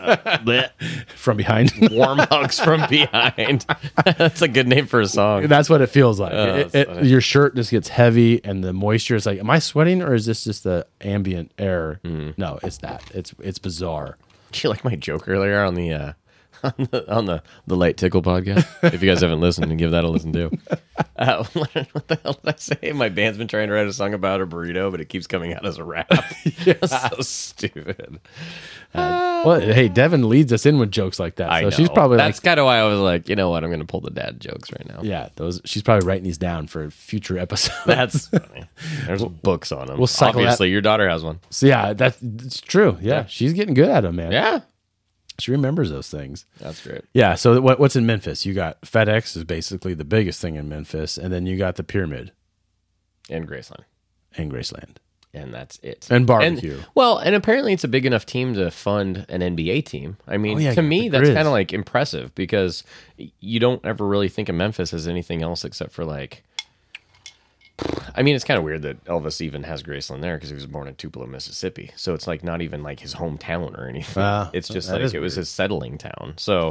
from behind? Warm hugs from behind. That's a good name for a song. That's what it feels like. Oh, It- that's it- funny. your shirt just gets heavy, and the moisture is like, am I sweating or is this just the ambient air? Mm-hmm. No, it's that. It's it's bizarre. Did you like my joke earlier on the uh, on the, on the the Late Tickle podcast. If you guys haven't listened, and give that a listen too. Uh, what the hell did I say? My band's been trying to write a song about a burrito, but it keeps coming out as a rap. So stupid. Uh, well, hey, Devin leads us in with jokes like that, I so know. she's probably That's like, kind of why I was like, you know what? I'm going to pull the dad jokes right now. yeah, those. She's probably writing these down for future episodes. That's funny. There's books on them. we'll cycle Obviously, your daughter has one. So yeah, that's it's true. Yeah, Yeah. she's getting good at them, man. Yeah, She remembers those things. that's great. Yeah. So what, what's in Memphis? You got FedEx is basically the biggest thing in Memphis, and then you got the Pyramid And Graceland. and Graceland And that's it. and barbecue. And, well, and apparently it's a big enough team to fund an N B A team. I mean, Oh, yeah, to the me, that's Grizz. kind of like impressive because you don't ever really think of Memphis as anything else except for like. I mean, it's kind of weird that Elvis even has Graceland there because he was born in Tupelo, Mississippi. So it's like not even like his hometown or anything. Ah, it's just that like is it was weird. his settling town. So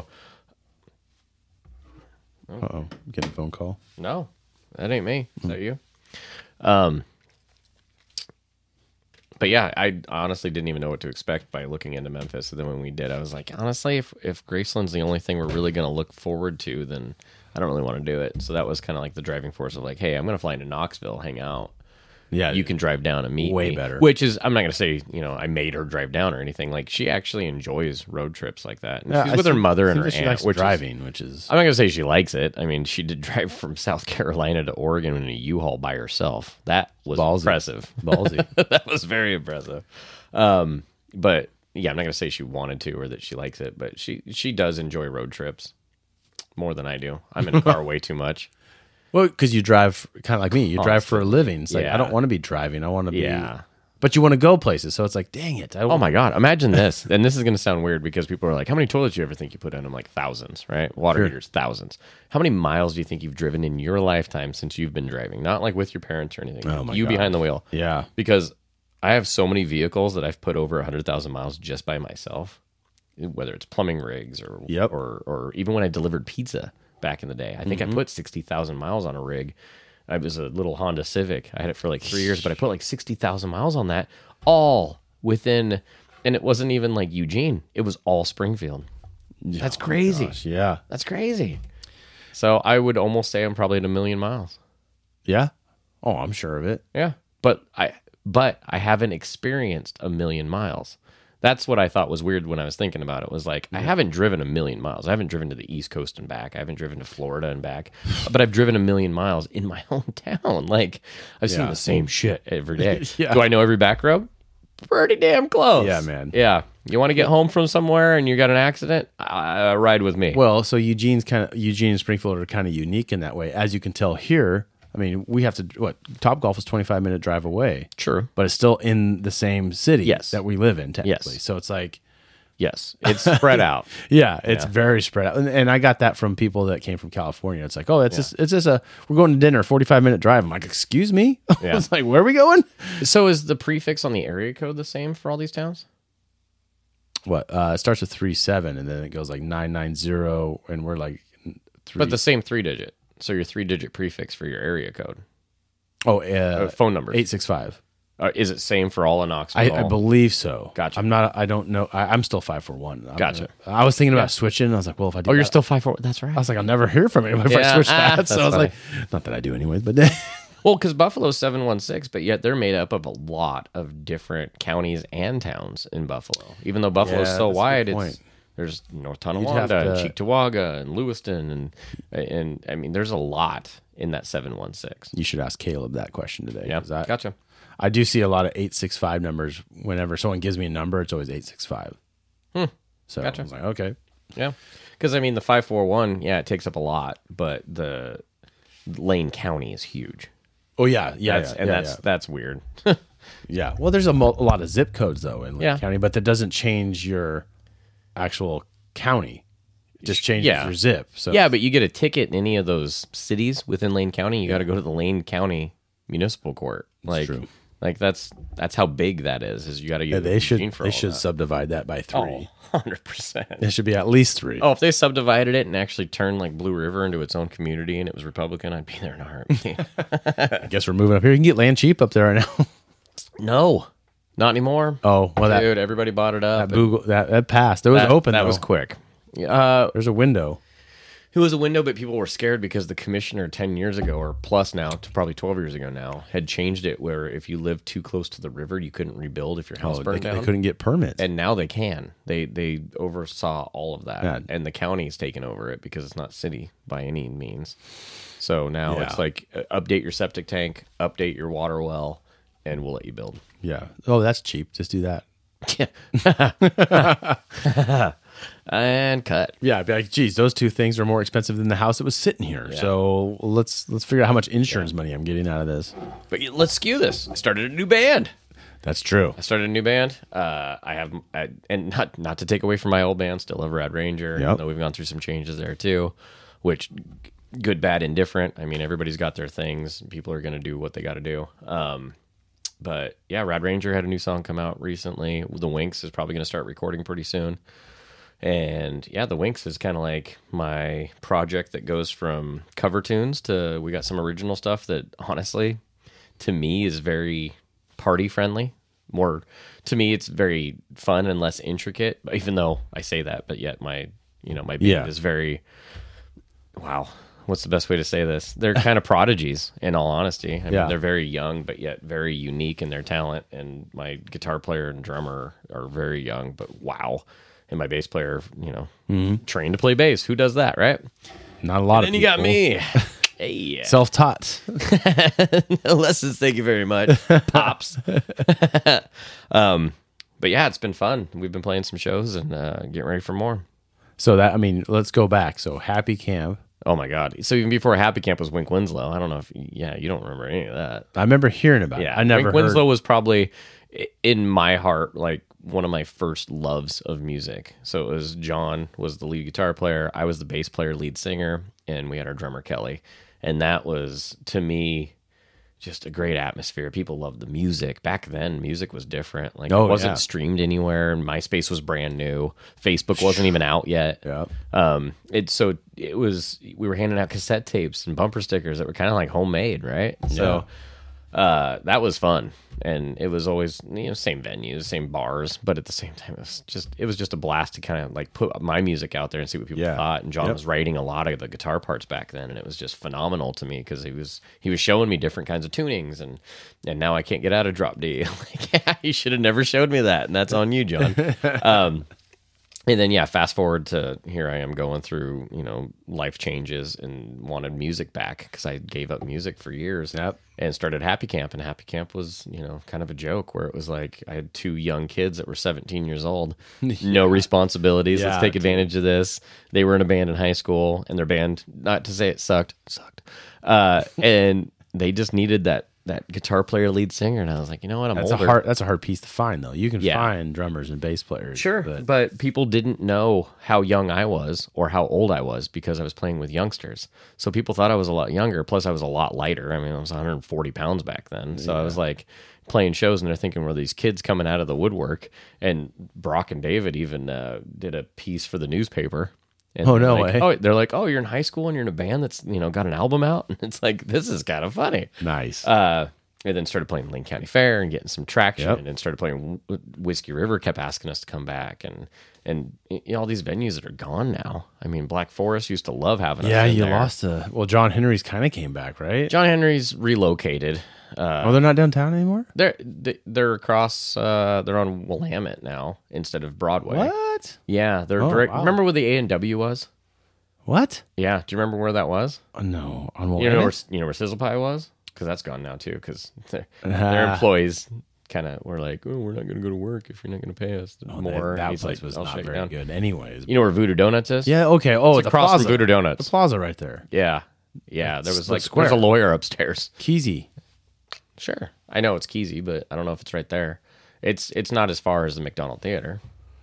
Uh oh, getting a phone call. no, that ain't me. Is that you? Um. But yeah, I honestly didn't even know what to expect by looking into Memphis. And then when we did, I was like, honestly, if, if Graceland's the only thing we're really going to look forward to, then I don't really want to do it. So that was kind of like the driving force of like, hey, I'm going to fly into Knoxville, hang out. Yeah, You can drive down and meet Way me. better. Which is, I'm not going to say, you know, I made her drive down or anything. Like, she actually enjoys road trips like that. And Yeah, she's I with her see- mother and seems her like she aunt, likes which is, driving, which is I'm not going to say she likes it. I mean, she did drive from South Carolina to Oregon in a U-Haul by herself. That was Ballsy. impressive. ballsy. That was very impressive. Um, but yeah, I'm not going to say she wanted to or that she likes it, but she she does enjoy road trips more than I do. I'm in a car way too much. Well, because you drive kind of like me. You drive for a living. It's like Yeah. I don't want to be driving. I want to be. Yeah. But you want to go places, so it's like, dang it! I Oh my God. Imagine this. And this is going to sound weird because people are like, how many toilets do you ever think you put in? I'm like, thousands, right? Water Sure. heaters, thousands. How many miles do you think you've driven in your lifetime since you've been driving? Not like with your parents or anything. Oh my you God. behind the wheel. Yeah. Because I have so many vehicles that I've put over one hundred thousand miles just by myself, whether it's plumbing rigs or, Yep. or, or even when I delivered pizza back in the day. I think Mm-hmm. I put sixty thousand miles on a rig. I was a little Honda Civic. I had it for like three years, but I put like sixty thousand miles on that, all within, and it wasn't even like Eugene. It was all Springfield. That's crazy. Gosh, yeah. That's crazy. So I would almost say I'm probably at a million miles. Yeah. Oh, I'm sure of it. Yeah. But I but I haven't experienced a million miles. That's what I thought was weird when I was thinking about it. Was like I haven't driven a million miles. I haven't driven to the East Coast and back. I haven't driven to Florida and back. But I've driven a million miles in my hometown. Like I've seen Yeah. the same shit every day. Yeah. Do I know every back road? Pretty damn close. Yeah, man. Yeah. You want to get home from somewhere and you got an accident? Uh, ride with me. Well, so Eugene's kind of Eugene and Springfield are kind of unique in that way, as you can tell here. I mean, we have to what Top Golf is twenty-five minute drive away. True. But it's still in the same city Yes. that we live in, technically. Yes. So it's like, Yes. It's spread out. yeah, it's Yeah. very spread out. And, and I got that from people that came from California. It's like, oh, it's just it's just a we're going to dinner, forty-five minute drive. I'm like, excuse me? Yeah. It's like, where are we going? So is the prefix on the area code the same for all these towns? What? Uh, it starts with three seven, and then it goes like nine nine zero, and we're like three. But the same three digit. So your three digit prefix for your area code. oh, Uh, uh, phone number. eight six five. Uh, is it same for all of Knoxville? I, I believe so. Gotcha. I'm not. I don't know. I, I'm still five for one. I'm Gotcha. gonna- I was thinking about switching. And I was like, well, if I do, Oh, you're that- still five four. That's right. I was like, I'll never hear from anybody if I Yeah, switch ah, that. So that's I was funny. like, not that I do anyways, but Well, because Buffalo's seven one six, but yet they're made up of a lot of different counties and towns in Buffalo. Even though Buffalo's Yeah, so that's a wide, good it's point. there's North have Tonawanda and to- Cheektowaga and Lewiston and and I mean there's a lot in that seven one six. you should ask Caleb that question today. Yeah, 'cause I, gotcha. I do see a lot of eight six five numbers. Whenever someone gives me a number, it's always eight six five. Hmm. So Gotcha. I was like, okay. Yeah, because I mean the five four one, yeah, it takes up a lot, but the Lane County is huge. Oh yeah, yeah, That's, yeah, and yeah, that's yeah. that's weird. Yeah. Well, there's a, mo- a lot of zip codes though in Lake Yeah. County, but that doesn't change your actual county. It just changes Yeah. your zip. So Yeah, but you get a ticket in any of those cities within Lane County, you got to go to the Lane County Municipal Court. Like, true. like that's that's how big that is. Is you got to yeah, use they should Eugene for they all should that. subdivide that by three. Oh, one hundred percent. It should be at least three. Oh, if they subdivided it and actually turned like Blue River into its own community and it was Republican, I'd be there in a heartbeat. I guess we're moving up here. You can get land cheap up there right now. No, not anymore. Oh, well, that, Dude, everybody bought it up. that Google that, that passed. There was that, open. That though. was quick. Uh, There's a window. It was a window, but people were scared because the commissioner ten years ago, or plus now, to probably twelve years ago now, had changed it where if you lived too close to the river, you couldn't rebuild if your house Oh, they, burned they down. couldn't get permits. And now they can. They they oversaw all of that, Yeah. and the county's taken over it because it's not city by any means. So now Yeah. it's like uh, update your septic tank, update your water well, and we'll let you build. yeah. Oh, that's cheap. Just do that. And cut. Yeah, I'd be like, geez, those two things are more expensive than the house that was sitting here. So let's let's figure out how much insurance money I'm getting out of this. But y- let's skew this. I started a new band. That's true. I started a new band. Uh, I have, I, and not not to take away from my old band, still have Rad Ranger. Yep. Even though we've gone through some changes there too, which good, bad, indifferent. I mean, everybody's got their things. People are going to do what they got to do. Um, but yeah, Rad Ranger had a new song come out recently. The Winks is probably going to start recording pretty soon. And yeah, the Winks is kind of like my project that goes from cover tunes to we got some original stuff that honestly, to me, is very party friendly. More to me, it's very fun and less intricate. Even though I say that, but yet my you know my band Yeah. is very wow. What's the best way to say this? They're kind of prodigies, in all honesty. I mean, Yeah. they're very young, but yet very unique in their talent. And my guitar player and drummer are very young, but wow. And my bass player, you know, trained to play bass. Who does that, right? Not a lot And of then you people. got me. Hey, Self-taught. lessons. Thank you very much, pops. um, but yeah, it's been fun. We've been playing some shows and uh, getting ready for more. So that, I mean, let's go back. So Happy Camp. Oh my god! So even before Happy Camp was Wink Winslow. I don't know if yeah, you don't remember any of that. I remember hearing about Yeah, it. I never Wink heard. Winslow was probably i- in my heart like one of my first loves of music. So it was John was the lead guitar player, I was the bass player, lead singer, and we had our drummer Kelly. And that was to me just a great atmosphere. People loved the music. Back then, music was different. Like Oh, it wasn't yeah. streamed anywhere. And MySpace was brand new. Facebook wasn't even out yet. Yeah. Um, it so it was we were handing out cassette tapes and bumper stickers that were kind of like homemade, right? So uh, that was fun, and it was always you know same venues, same bars, but at the same time, it was just it was just a blast to kind of like put my music out there and see what people Yeah. thought. And John Yep. was writing a lot of the guitar parts back then, and it was just phenomenal to me because he was he was showing me different kinds of tunings, and and now I can't get out of drop D. Like, yeah, you should have never showed me that, and that's on you, John. um, And then, yeah, fast forward to here I am going through, you know, life changes and wanted music back because I gave up music for years. Yep. And started Happy Camp. And Happy Camp was, you know, kind of a joke where it was like I had two young kids that were seventeen years old, no responsibilities. Yeah, Let's take advantage of this. They were in a band in high school, and their band, not to say it sucked, sucked. Uh, and they just needed that that guitar player, lead singer. And I was like, you know what? I'm That's older. a hard. That's a hard piece to find, though. You can Yeah. find drummers and bass players. Sure, but but, people didn't know how young I was or how old I was because I was playing with youngsters. So people thought I was a lot younger. Plus, I was a lot lighter. I mean, I was one hundred forty pounds back then. So I was like playing shows, and they're thinking, "Were these kids coming out of the woodwork?" And Brock and David even uh, did a piece for the newspaper. And Oh, they're no like, way. Oh, they're like, "Oh, you're in high school and you're in a band that's you know got an album out." And it's like this is kind of funny. nice. Uh, and then started playing Lane County Fair and getting some traction, Yep. and then started playing Wh- Whiskey River. Kept asking us to come back, and and you know, all these venues that are gone now. I mean, Black Forest used to love having us. yeah, in you there. lost a. Well, John Henry's kind of came back, right? John Henry's relocated. Uh, oh, they're not downtown anymore. they're they- they're across. Uh, they're on Willamette now instead of Broadway. What? Yeah, they're Oh, direct. wow. Remember where the A and W was? What? Yeah, do you remember where that was? Oh, no, on You know Willamette? where you know where Sizzle Pie was? Because that's gone now too. Because their, their employees kind of were like, "Oh, we're not going to go to work if you're not going to pay us Oh, more." That, And that he's place like, was "I'll not shut you very down." good, anyways. You know where Voodoo Donuts is? Yeah. Okay. Oh, It's the across plaza. from Voodoo The Donuts. plaza right there. Yeah, yeah. There was the like square. there's a lawyer upstairs. Keezy. Sure, I know it's Keezy, but I don't know if it's right there. It's it's not as far as the McDonald Theater.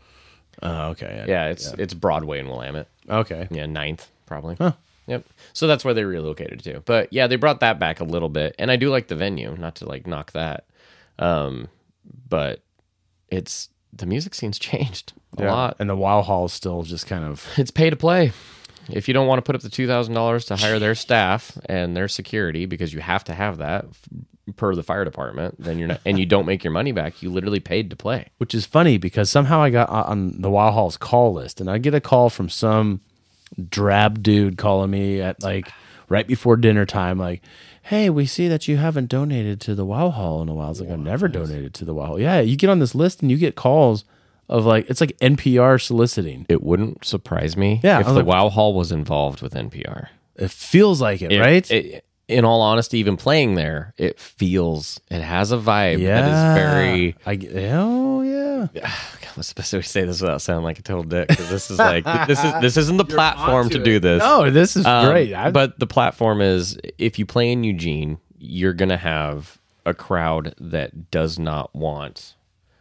Oh, okay. Yeah, it's it's Broadway in Willamette. Okay. Yeah, ninth probably. Yep. So that's where they relocated to. But yeah, they brought that back a little bit, and I do like the venue. Not to like knock that, um, but it's the music scene's changed a Yeah. lot. And the Wow Hall is still just kind of. It's pay to play. if you don't want to put up the two thousand dollars to hire their staff and their security, because you have to have that f- per the fire department, then you're not, and you don't make your money back, you literally paid to play. Which is funny because somehow I got on the Wow Hall's call list, and I get a call from some drab dude calling me at like right before dinner time, like, hey, we see that you haven't donated to the Wow Hall in a while. I was like, I've never donated to the Wow Hall. Yeah, you get on this list and you get calls of like, it's like N P R soliciting. It wouldn't surprise me Yeah, if I was the like- Wow Hall was involved with N P R. It feels like it, It- right? it- in all honesty, even playing there, it feels, it has a vibe yeah. that is very... I, oh, yeah. I'm supposed to say this without sounding like a total dick, because this is like, this is this isn't the platform to do this. No, this is Um, great. I, but the platform is, if you play in Eugene, you're going to have a crowd that does not want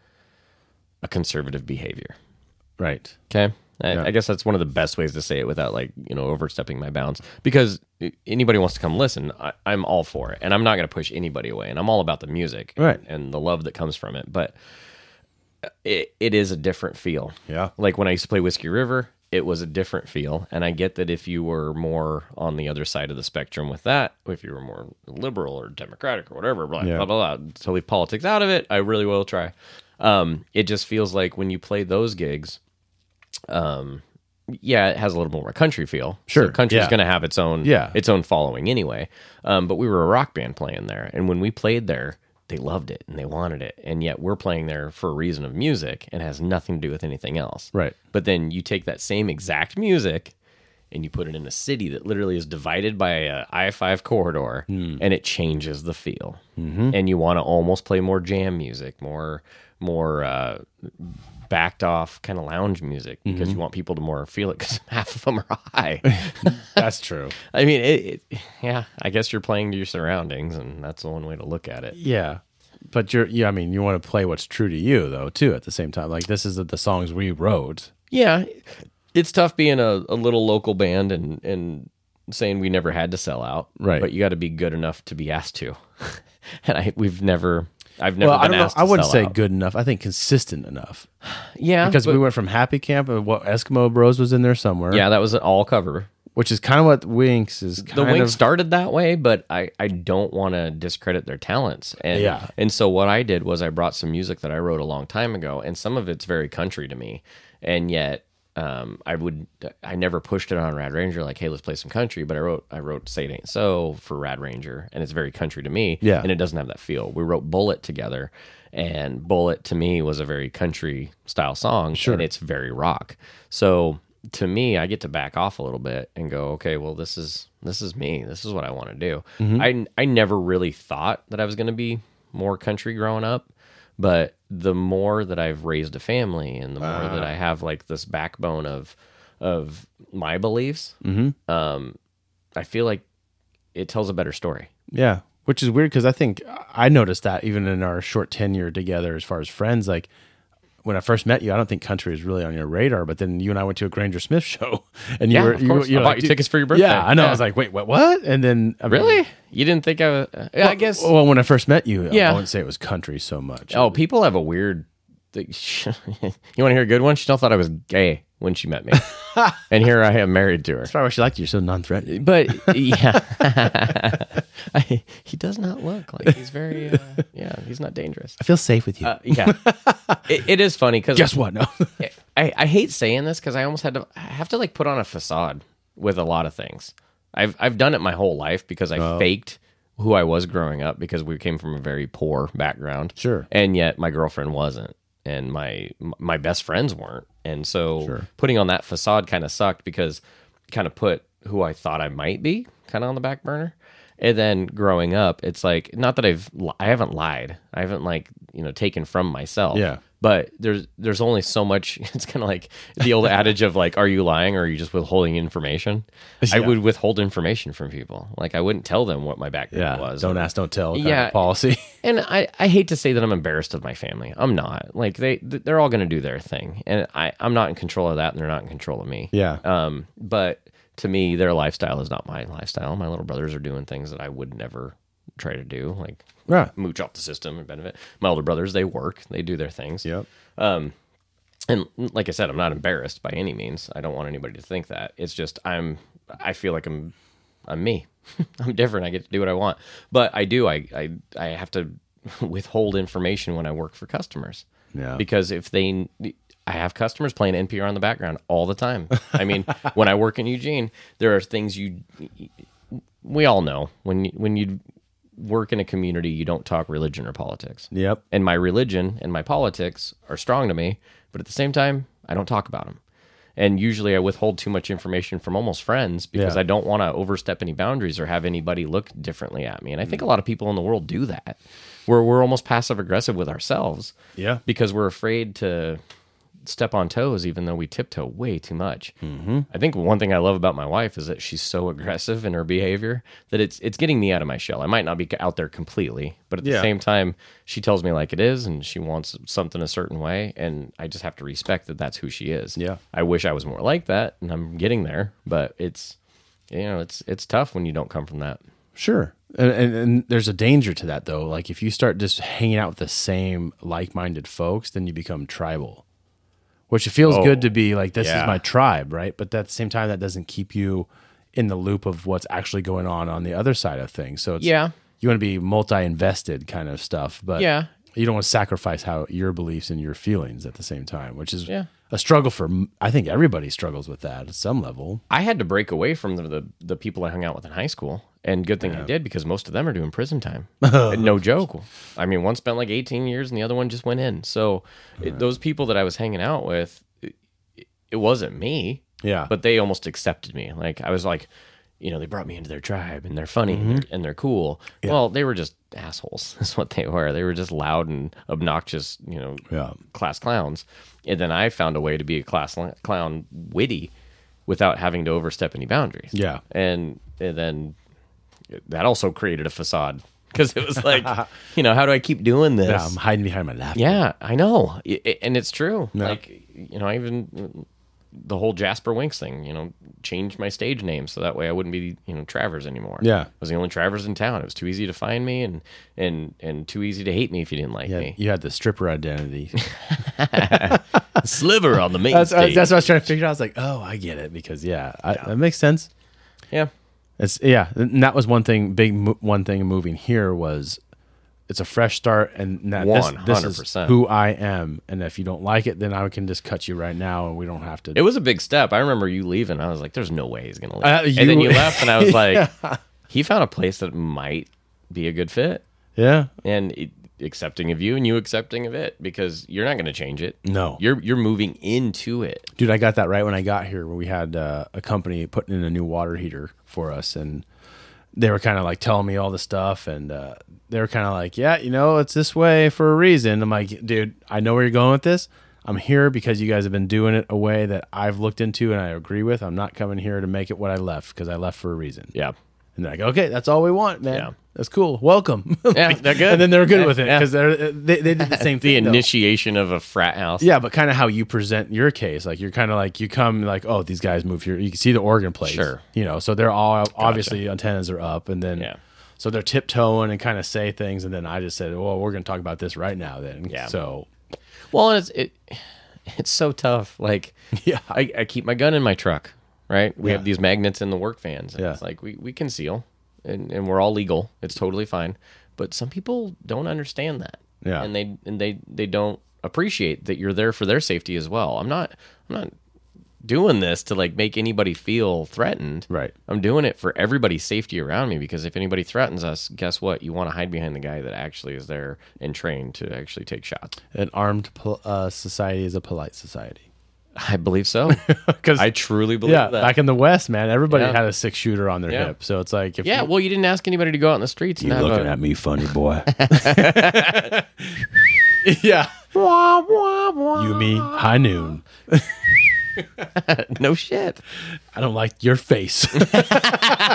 a conservative behavior. right. Okay? I, Yeah. I guess that's one of the best ways to say it without, like, you know, overstepping my bounds. Because anybody wants to come listen, I, I'm all for it. And I'm not going to push anybody away. And I'm all about the music Right. and the love that comes from it. But it, it is a different feel. Yeah. Like when I used to play Whiskey River, it was a different feel. And I get that if you were more on the other side of the spectrum with that, if you were more liberal or democratic or whatever, blah, Yeah. blah, blah, blah, to leave politics out of it, I really will try. Um, it just feels like when you play those gigs, um, yeah, it has a little more of a country feel. Sure, So country's yeah. going to have its own, Yeah. its own following anyway. Um, but we were a rock band playing there. And when we played there, they loved it and they wanted it. And yet we're playing there for a reason of music and has nothing to do with anything else. Right. But then you take that same exact music and you put it in a city that literally is divided by a I five corridor, Hmm. and it changes the feel. Mm-hmm. And you want to almost play more jam music, more more uh, backed off kind of lounge music, because Mm-hmm. you want people to more feel it, because half of them are high. That's true. I mean, it, it, yeah, I guess you're playing to your surroundings, and that's the one way to look at it. Yeah. But you're, yeah, I mean, you want to play what's true to you, though, too, at the same time. Like, this is the, the songs we wrote. Yeah, it's tough being a, a little local band and, and saying we never had to sell out. Right. But you got to be good enough to be asked to. And I we'know never, I've never Well, I, been don't know, asked I to wouldn't sell say out. good enough. I think consistent enough. Yeah. Because but- we went from Happy Camp, and what Eskimo Bros was in there somewhere. Yeah, that was an all cover. Which is kind of what Winks is kind The Wings of. started that way, but I, I don't want to discredit their talents. And, Yeah. And so what I did was I brought some music that I wrote a long time ago, and some of it's very country to me. And yet um, I would I never pushed it on Rad Ranger like, hey, let's play some country. But I wrote I wrote Say It Ain't So for Rad Ranger, and it's very country to me. Yeah. And it doesn't have that feel. We wrote Bullet together, and Bullet to me was a very country style song, Sure. and it's very rock. So to me, I get to back off a little bit and go, okay, well, this is this is me. This is what I want to do. Mm-hmm. I I never really thought that I was going to be more country growing up, but the more that I've raised a family and the more Uh. that I have like this backbone of of my beliefs, Mm-hmm. um, I feel like it tells a better story. Yeah. Which is weird because I think I noticed that even in our short tenure together as far as friends, like when I first met you, I don't think country was really on your radar, but then you and I went to a Granger Smith show and you Yeah, were, of you, course. you I were bought like, you "Dude." tickets for your birthday. Yeah, I know. Yeah. I was like, wait, what? What? And then I mean, Really? You didn't think I was? Uh, I guess. Well, when I first met you, Yeah. I wouldn't say it was country so much. Oh, people have a weird. Thing. You want to hear a good one? She still thought I was gay when she met me, and here I am married to her. That's probably why she liked you. You're so non-threatening. But yeah, I, he does not look like he's very. Uh, yeah, he's not dangerous. I feel safe with you. Uh, yeah, it, it is funny because Guess what? No. I, I hate saying this because I almost had to I have to like put on a facade with a lot of things. I've I've done it my whole life because I Oh. faked who I was growing up because we came from a very poor background. Sure. And yet my girlfriend wasn't, and my my best friends weren't. And so Sure. putting on that facade kind of sucked because it kind of put who I thought I might be kind of on the back burner. And then growing up, it's like not that I've li- I haven't lied. I haven't like, you know, taken from myself. Yeah. But there's there's only so much. It's kind of like the old adage of like, are you lying or are you just withholding information? I Yeah. would withhold information from people. Like I wouldn't tell them what my background Yeah. was. Don't ask, don't tell. kind Yeah. of policy. And I, I hate to say that I'm embarrassed of my family. I'm not. Like they they're all going to do their thing, and I I'm not in control of that, and they're not in control of me. Yeah. Um. But to me, their lifestyle is not my lifestyle. My little brothers are doing things that I would never try to do, like Right. mooch off the system and benefit. My older brothers, they work, they do their things. Yep. Um, and like I said, I'm not embarrassed by any means. I don't want anybody to think that. It's just I'm. I feel like I'm. I'm me. I'm different. I get to do what I want. But I do. I. I. I have to withhold information when I work for customers. Yeah. Because if they, I have customers playing N P R in the background all the time. I mean, when I work in Eugene, there are things you. We all know when you, when you work in a community, you don't talk religion or politics. Yep. And my religion and my politics are strong to me, but at the same time, I don't talk about them. And usually I withhold too much information from almost friends because Yeah. I don't want to overstep any boundaries or have anybody look differently at me. And I think a lot of people in the world do that. We're, we're almost passive aggressive with ourselves. Yeah. Because we're afraid to step on toes, even though we tiptoe way too much. Mm-hmm. I think one thing I love about my wife is that she's so aggressive in her behavior that it's it's getting me out of my shell. I might not be out there completely, but at the Yeah. same time, she tells me like it is, and she wants something a certain way, and I just have to respect that that's who she is. Yeah. I wish I was more like that, and I'm getting there, but it's you know it's it's tough when you don't come from that. Sure. And, and and there's a danger to that though. Like if you start just hanging out with the same like-minded folks, then you become tribal. Which it feels Oh, good to be like, this yeah. is my tribe, right? But at the same time, that doesn't keep you in the loop of what's actually going on on the other side of things. So it's, Yeah. you want to be multi-invested kind of stuff, but Yeah. you don't want to sacrifice how your beliefs and your feelings at the same time, which is Yeah. a struggle for, I think everybody struggles with that at some level. I had to break away from the, the, the people I hung out with in high school. And good thing I did because most of them are doing prison time. And no joke. I mean, one spent like eighteen years and the other one just went in. So it, those people that I was hanging out with, it, it wasn't me. Yeah. But they almost accepted me. Like I was like, you know, they brought me into their tribe and they're funny and, they're, and they're cool. Well, they were just assholes. That's what they were. They were just loud and obnoxious, you know, Yeah. class clowns. And then I found a way to be a class li- clown witty without having to overstep any boundaries. Yeah. And, and then that also created a facade because it was like, you know, how do I keep doing this? Yeah, I'm hiding behind my laughter. Yeah, I know. I- I- and it's true. Yeah. Like, you know, I even the whole Jasper Winks thing, you know, changed my stage name so that way I wouldn't be, you know, Travers anymore. Yeah. I was the only Travers in town. It was too easy to find me and and and too easy to hate me if you didn't like Yeah, me. you had the stripper identity. Sliver on the main that's, stage. that's what I was trying to figure out. I was like, oh, I get it. Because, yeah, I, that makes sense. yeah. It's yeah, and that was one thing. Big mo- one thing moving here was it's a fresh start, and that this, this is one hundred percent. who I am. And if you don't like it, then I can just cut you right now, and we don't have to. It was a big step. I remember you leaving. I was like, there's no way he's going to leave. Uh, and then you- you left, and I was like, Yeah. he found a place that might be a good fit. yeah, And it, accepting of you and you accepting of it because you're not going to change it. No. You're you're moving into it. dude, I got that right when I got here. Where we had uh, a company putting in a new water heater for us, and they were kind of like telling me all the stuff, and uh, they were kind of like, yeah, you know, it's this way for a reason. I'm like, dude, I know where you're going with this. I'm here because you guys have been doing it a way that I've looked into and I agree with. I'm not coming here to make it what I left because I left for a reason. Yeah. And they're like, okay, that's all we want, man. Yeah. That's cool. Welcome. Yeah, they're good. And then they're good Yeah, with it yeah. because they're they, they did the same The thing. though. initiation of a frat house. Yeah, but kind of how you present your case. Like you're kind of like you come like, oh, these guys move here. You can see the organ plates. Sure. You know, so they're all obviously antennas are up, and then Yeah. so they're tiptoeing and kind of say things, and then I just said, well, we're going to talk about this right now. Then. Yeah. So. Well, it's it it's so tough. Like Yeah. I, I keep my gun in my truck, right? We Yeah. have these magnets in the work vans. And Yeah. It's like we, we conceal and, and we're all legal. It's totally fine. But some people don't understand that. Yeah. And they and they, they don't appreciate that you're there for their safety as well. I'm not I'm not doing this to like make anybody feel threatened. Right. I'm doing it for everybody's safety around me because if anybody threatens us, guess what? You want to hide behind the guy that actually is there and trained to actually take shots. An armed pol- uh, society is a polite society. I believe so. Because I truly believe yeah, that. back in the West, man, everybody Yeah. had a six shooter on their Yeah. hip. So it's like, if yeah, you, well, you didn't ask anybody to go out in the streets and have a, me funny, boy. yeah. You, me, high noon. no shit. I don't like your face.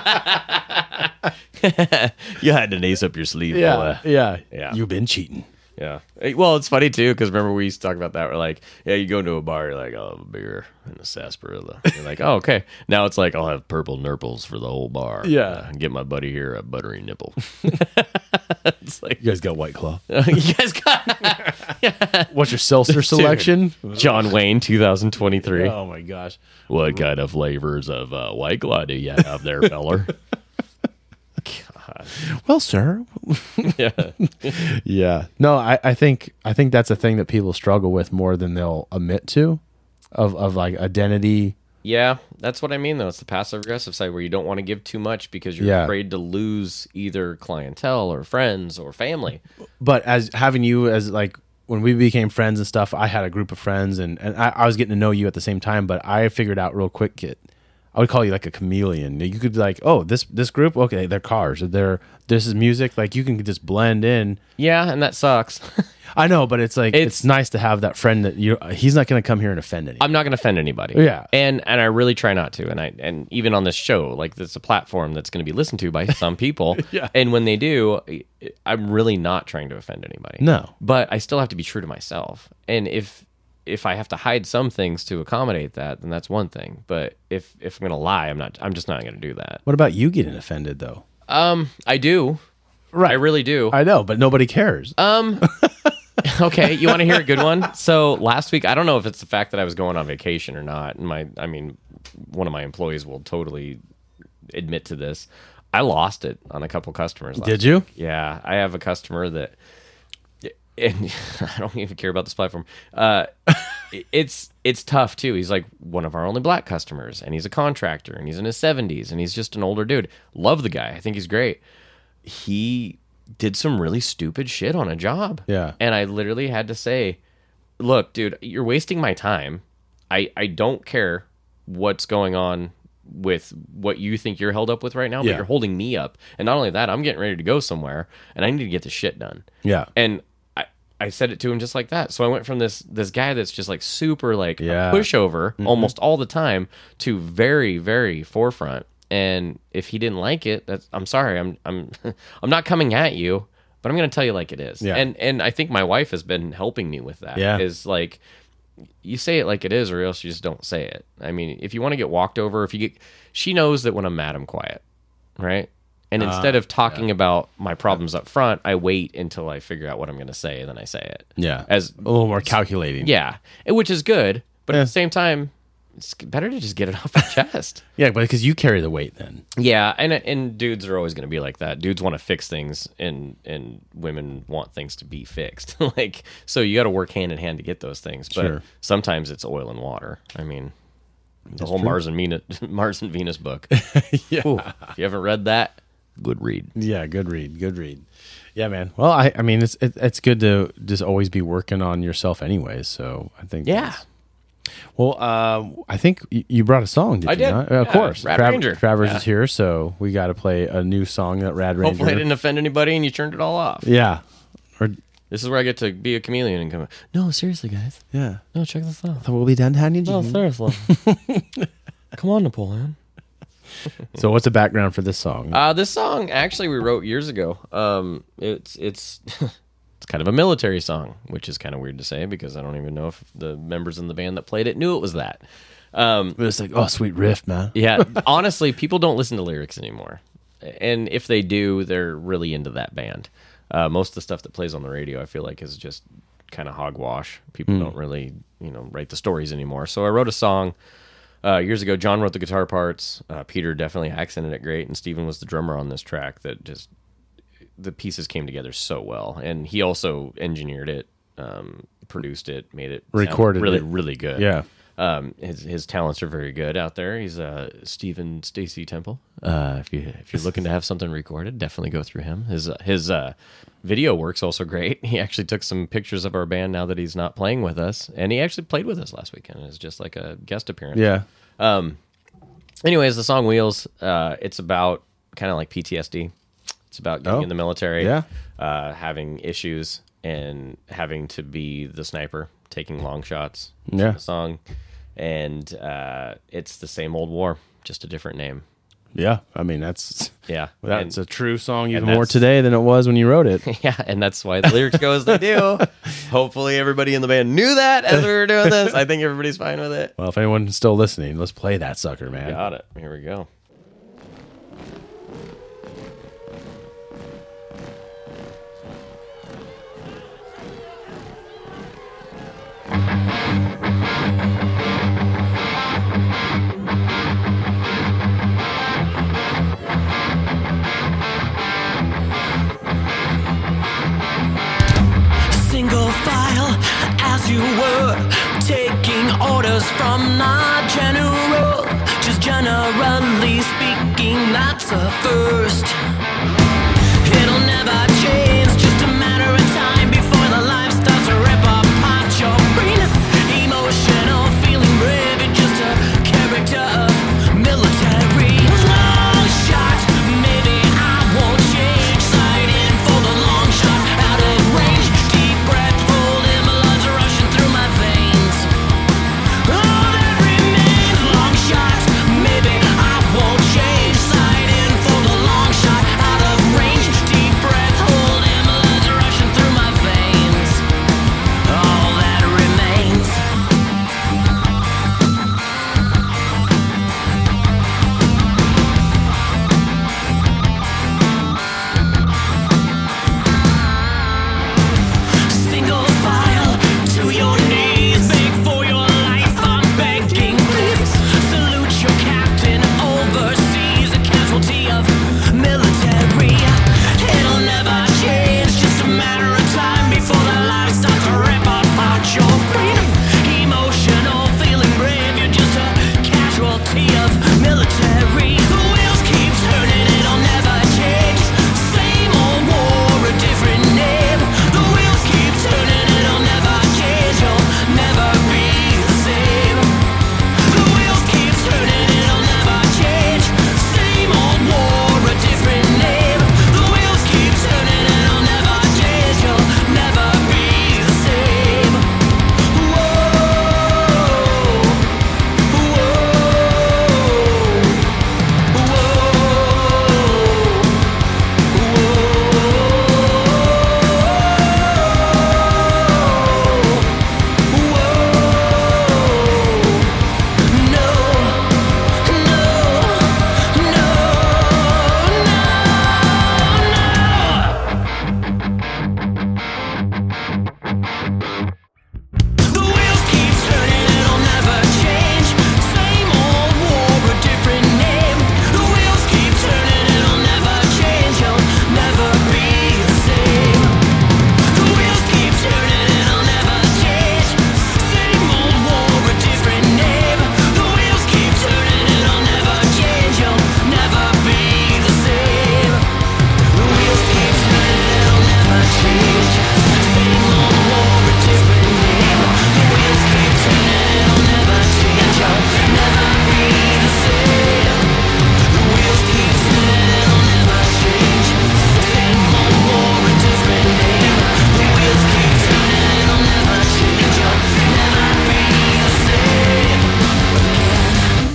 You had an ace up your sleeve, yeah, boy. yeah, Yeah. You've been cheating. Yeah. Hey, well, it's funny too because remember we used to talk about that. We're like, yeah, you go into a bar, you're like, I'll have a beer and a sarsaparilla. You're like, oh, okay. Now it's like, I'll have purple nurples for the whole bar. Yeah. Uh, and get my buddy here a buttery nipple. It's like, You guys got White Claw. you guys got What's your seltzer selection? John Wayne, twenty twenty-three. Oh my gosh. What kind of flavors of uh, White Claw do you have there, feller? Well, sir. Yeah. Yeah. No, I, I think I think that's a thing that people struggle with more than they'll admit to, of of like identity. Yeah, that's what I mean, though. It's the passive aggressive side where you don't want to give too much because you're Yeah. afraid to lose either clientele or friends or family. But as having you as like when we became friends and stuff, I had a group of friends and, and I, I was getting to know you at the same time, but I figured out real quick, Kit. I would call you like a chameleon. You could be like, oh, this this group, okay, they're cars, or they're this is music. Like you can just blend in. Yeah, and that sucks. I know, but it's like it's, It's- nice to have that friend that you. He's not going to come here and offend anyone. I'm not going to offend anybody. Yeah. and and I really try not to. And I and even on this show, like it's a platform that's going to be listened to by some people. Yeah. And when they do, I'm really not trying to offend anybody. No. but I still have to be true to myself. And if if I have to hide some things to accommodate that, then that's one thing. But if if I'm going to lie, I'm not. I'm just not going to do that. What about you getting offended though? Um, I do. Right. I really do. I know, but nobody cares. Um, okay, you want to hear a good one? So last week, I don't know if it's the fact that I was going on vacation or not. And my, I mean, one of my employees will totally admit to this. I lost it on a couple customers. Last Did you? week. Yeah, I have a customer that, and I don't even care about this platform. Uh, it's it's tough too. He's like one of our only black customers, and he's a contractor, and he's in his seventies, and he's just an older dude. Love the guy. I think he's great. He did some really stupid shit on a job. Yeah. And I literally had to say, look, dude, you're wasting my time. I, I don't care what's going on with what you think you're held up with right now, but Yeah. you're holding me up. And not only that, I'm getting ready to go somewhere and I need to get this shit done. Yeah. And I, I said it to him just like that. So I went from this this guy that's just like super like Yeah. a pushover almost all the time to very, very forefront. And if he didn't like it, that's I'm sorry. I'm I'm I'm not coming at you, but I'm going to tell you like it is. Yeah. And and I think my wife has been helping me with that. Yeah. Is like you say it like it is or else you just don't say it. I mean, if you want to get walked over, if you get she knows that when I'm mad I'm quiet, right? And instead of talking about my problems up front, I wait until I figure out what I'm going to say and then I say it. Yeah. As a little more calculating. yeah, and which is good, but Yeah. at the same time it's better to just get it off your chest. Yeah, but because you carry the weight then. Yeah, and and dudes are always going to be like that. Dudes want to fix things, and and women want things to be fixed. Like, so you got to work hand in hand to get those things. But Sure. sometimes it's oil and water. I mean, the whole true. Mars and Venus, Mars and Venus book. Yeah. Ooh, if you haven't read that, good read. Yeah, good read, good read. Yeah, man. Well, I, I mean, it's it, it's good to just always be working on yourself, anyways. So I think, Yeah. that's- Well, um, I think y- you brought a song. Did I you did. not? Uh, Of Yeah, course, Rad Trav- Ranger. Travers Yeah. is here, so we got to play a new song that Rad Ranger. Hopefully, I didn't offend anybody, and you turned it all off. Yeah, or This is where I get to be a chameleon and come. No, seriously, guys. yeah. No, check this out. So we'll be done, honey. No, seriously. Come on, Napoleon. So what's the background for this song? Uh, this song actually we wrote years ago. Um, it's it's it's kind of a military song, which is kind of weird to say because I don't even know if the members in the band that played it knew it was that. Um, It's like, oh, sweet riff, man. yeah, honestly, people don't listen to lyrics anymore, and if they do, they're really into that band. Uh, most of the stuff that plays on the radio, I feel like, is just kind of hogwash. People don't really, you know, write the stories anymore. So I wrote a song. Uh, years ago, John wrote the guitar parts. Uh, Peter definitely accented it great, and Steven was the drummer on this track. That just the pieces came together so well, and he also engineered it, um, produced it, made it sound Recorded really, it. really good. Yeah. Um, his his talents are very good out there. He's uh, Stephen Stacy Temple. Uh, if you if you're looking to have something recorded, definitely go through him. His uh, his uh, video work's also great. He actually took some pictures of our band now that he's not playing with us, and he actually played with us last weekend. It's just like a guest appearance. Yeah. Anyways, the song "Wheels," uh, it's about kind of like P T S D. It's about getting Oh, in the military, yeah. uh, having issues, and having to be the sniper, taking long shots. Yeah. The song, and uh, it's the same old war, just a different name. Yeah, I mean that's Yeah. that's And- a true song even and more that's- today than it was when you wrote it. Yeah, and that's why the lyrics go as they do. Hopefully everybody in the band knew that as we were doing this. I think everybody's fine with it. Well, if anyone's still listening, let's play that sucker, man. Got it. Here we go. Single file as you were taking orders from our general. Just generally speaking, that's a first. It'll never change, just a matter of time before the life starts to rip apart your brain. Emotional, feeling brave, you're just a character of military. Long shot, maybe I won't change. Sight in for the long shot, out of range. Deep breath, holding my blood's rushing through my veins. All that remains, long shot, maybe I won't change. Sight in for the long shot, out of range. Deep breath, holding my blood's rushing through my veins. All that remains. Single file to your knees, beg for your life, I'm begging, please. Salute your captain overseas, a casualty of military. It'll never change, just a matter of time before the life starts to rip apart your brain. Emotional, feeling brave, you're just a casualty of military. The wheels keep turning, it'll never change. Same old war, a different name. The wheels keep turning, it'll never change. You'll never be the same. The wheels keep turning, it'll never change. Same old war, a different name. The wheels keep turning, it'll never change. You'll never be the same. The wheels keep turning, it'll never change. Same old war, a different name. The wheels keep turning, it'll never change. You'll never be the same. The wheels keep turning, it'll never change. Same old war, a different name. The wheels keep turning, it'll never change. You'll never be the same. The wheels keep turning, it'll never change. Same old war, a different name. The wheels keep turning, it'll never change. You'll never be the same. The wheels keep turning, it'll never change. Same old war, a different name. The wheels keep turning, it'll never change. You'll never be the same again.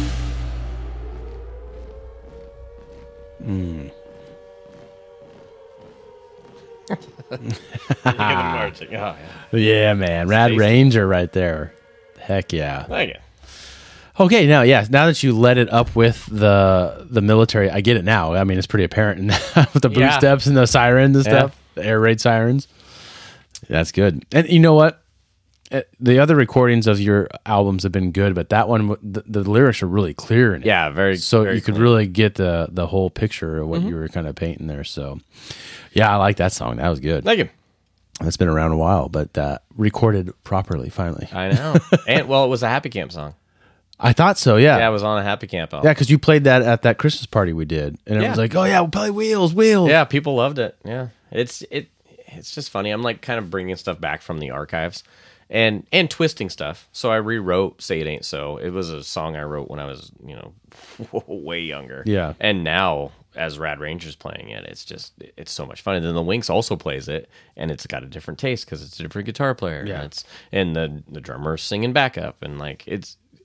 Marching. Oh, yeah. Yeah, man. Rad Stacy. Ranger right there. Heck yeah. Thank you. Okay, now, yeah, now that you let it up with the the military, I get it now. I mean, it's pretty apparent in with the boot Yeah. steps and the sirens and Yeah. stuff, the air raid sirens. That's good. And you know what? Uh, The other recordings of your albums have been good, but that one, the, the lyrics are really clear in it. Yeah, very. So very you could clean. really get the the whole picture of what Mm-hmm. you were kind of painting there. So, yeah, I like that song. That was good. Thank you. It's been around a while, but uh, recorded properly finally. I know. And well, it was a Happy Camp song. I thought so. Yeah. Yeah, it was on a Happy Camp album. Yeah, because you played that at that Christmas party we did, and it Yeah. was like, "Oh yeah, we'll play Wheels, Wheels." Yeah, people loved it. Yeah, it's it. It's just funny. I'm like kind of bringing stuff back from the archives, and and twisting stuff. So I rewrote "Say It Ain't So." It was a song I wrote when I was, you know, way younger. Yeah. And now as Rad Ranger's playing it, it's just it's so much fun. And then the Winx also plays it, and it's got a different taste because it's a different guitar player. Yeah. And it's and the the drummer's singing backup, and like it's.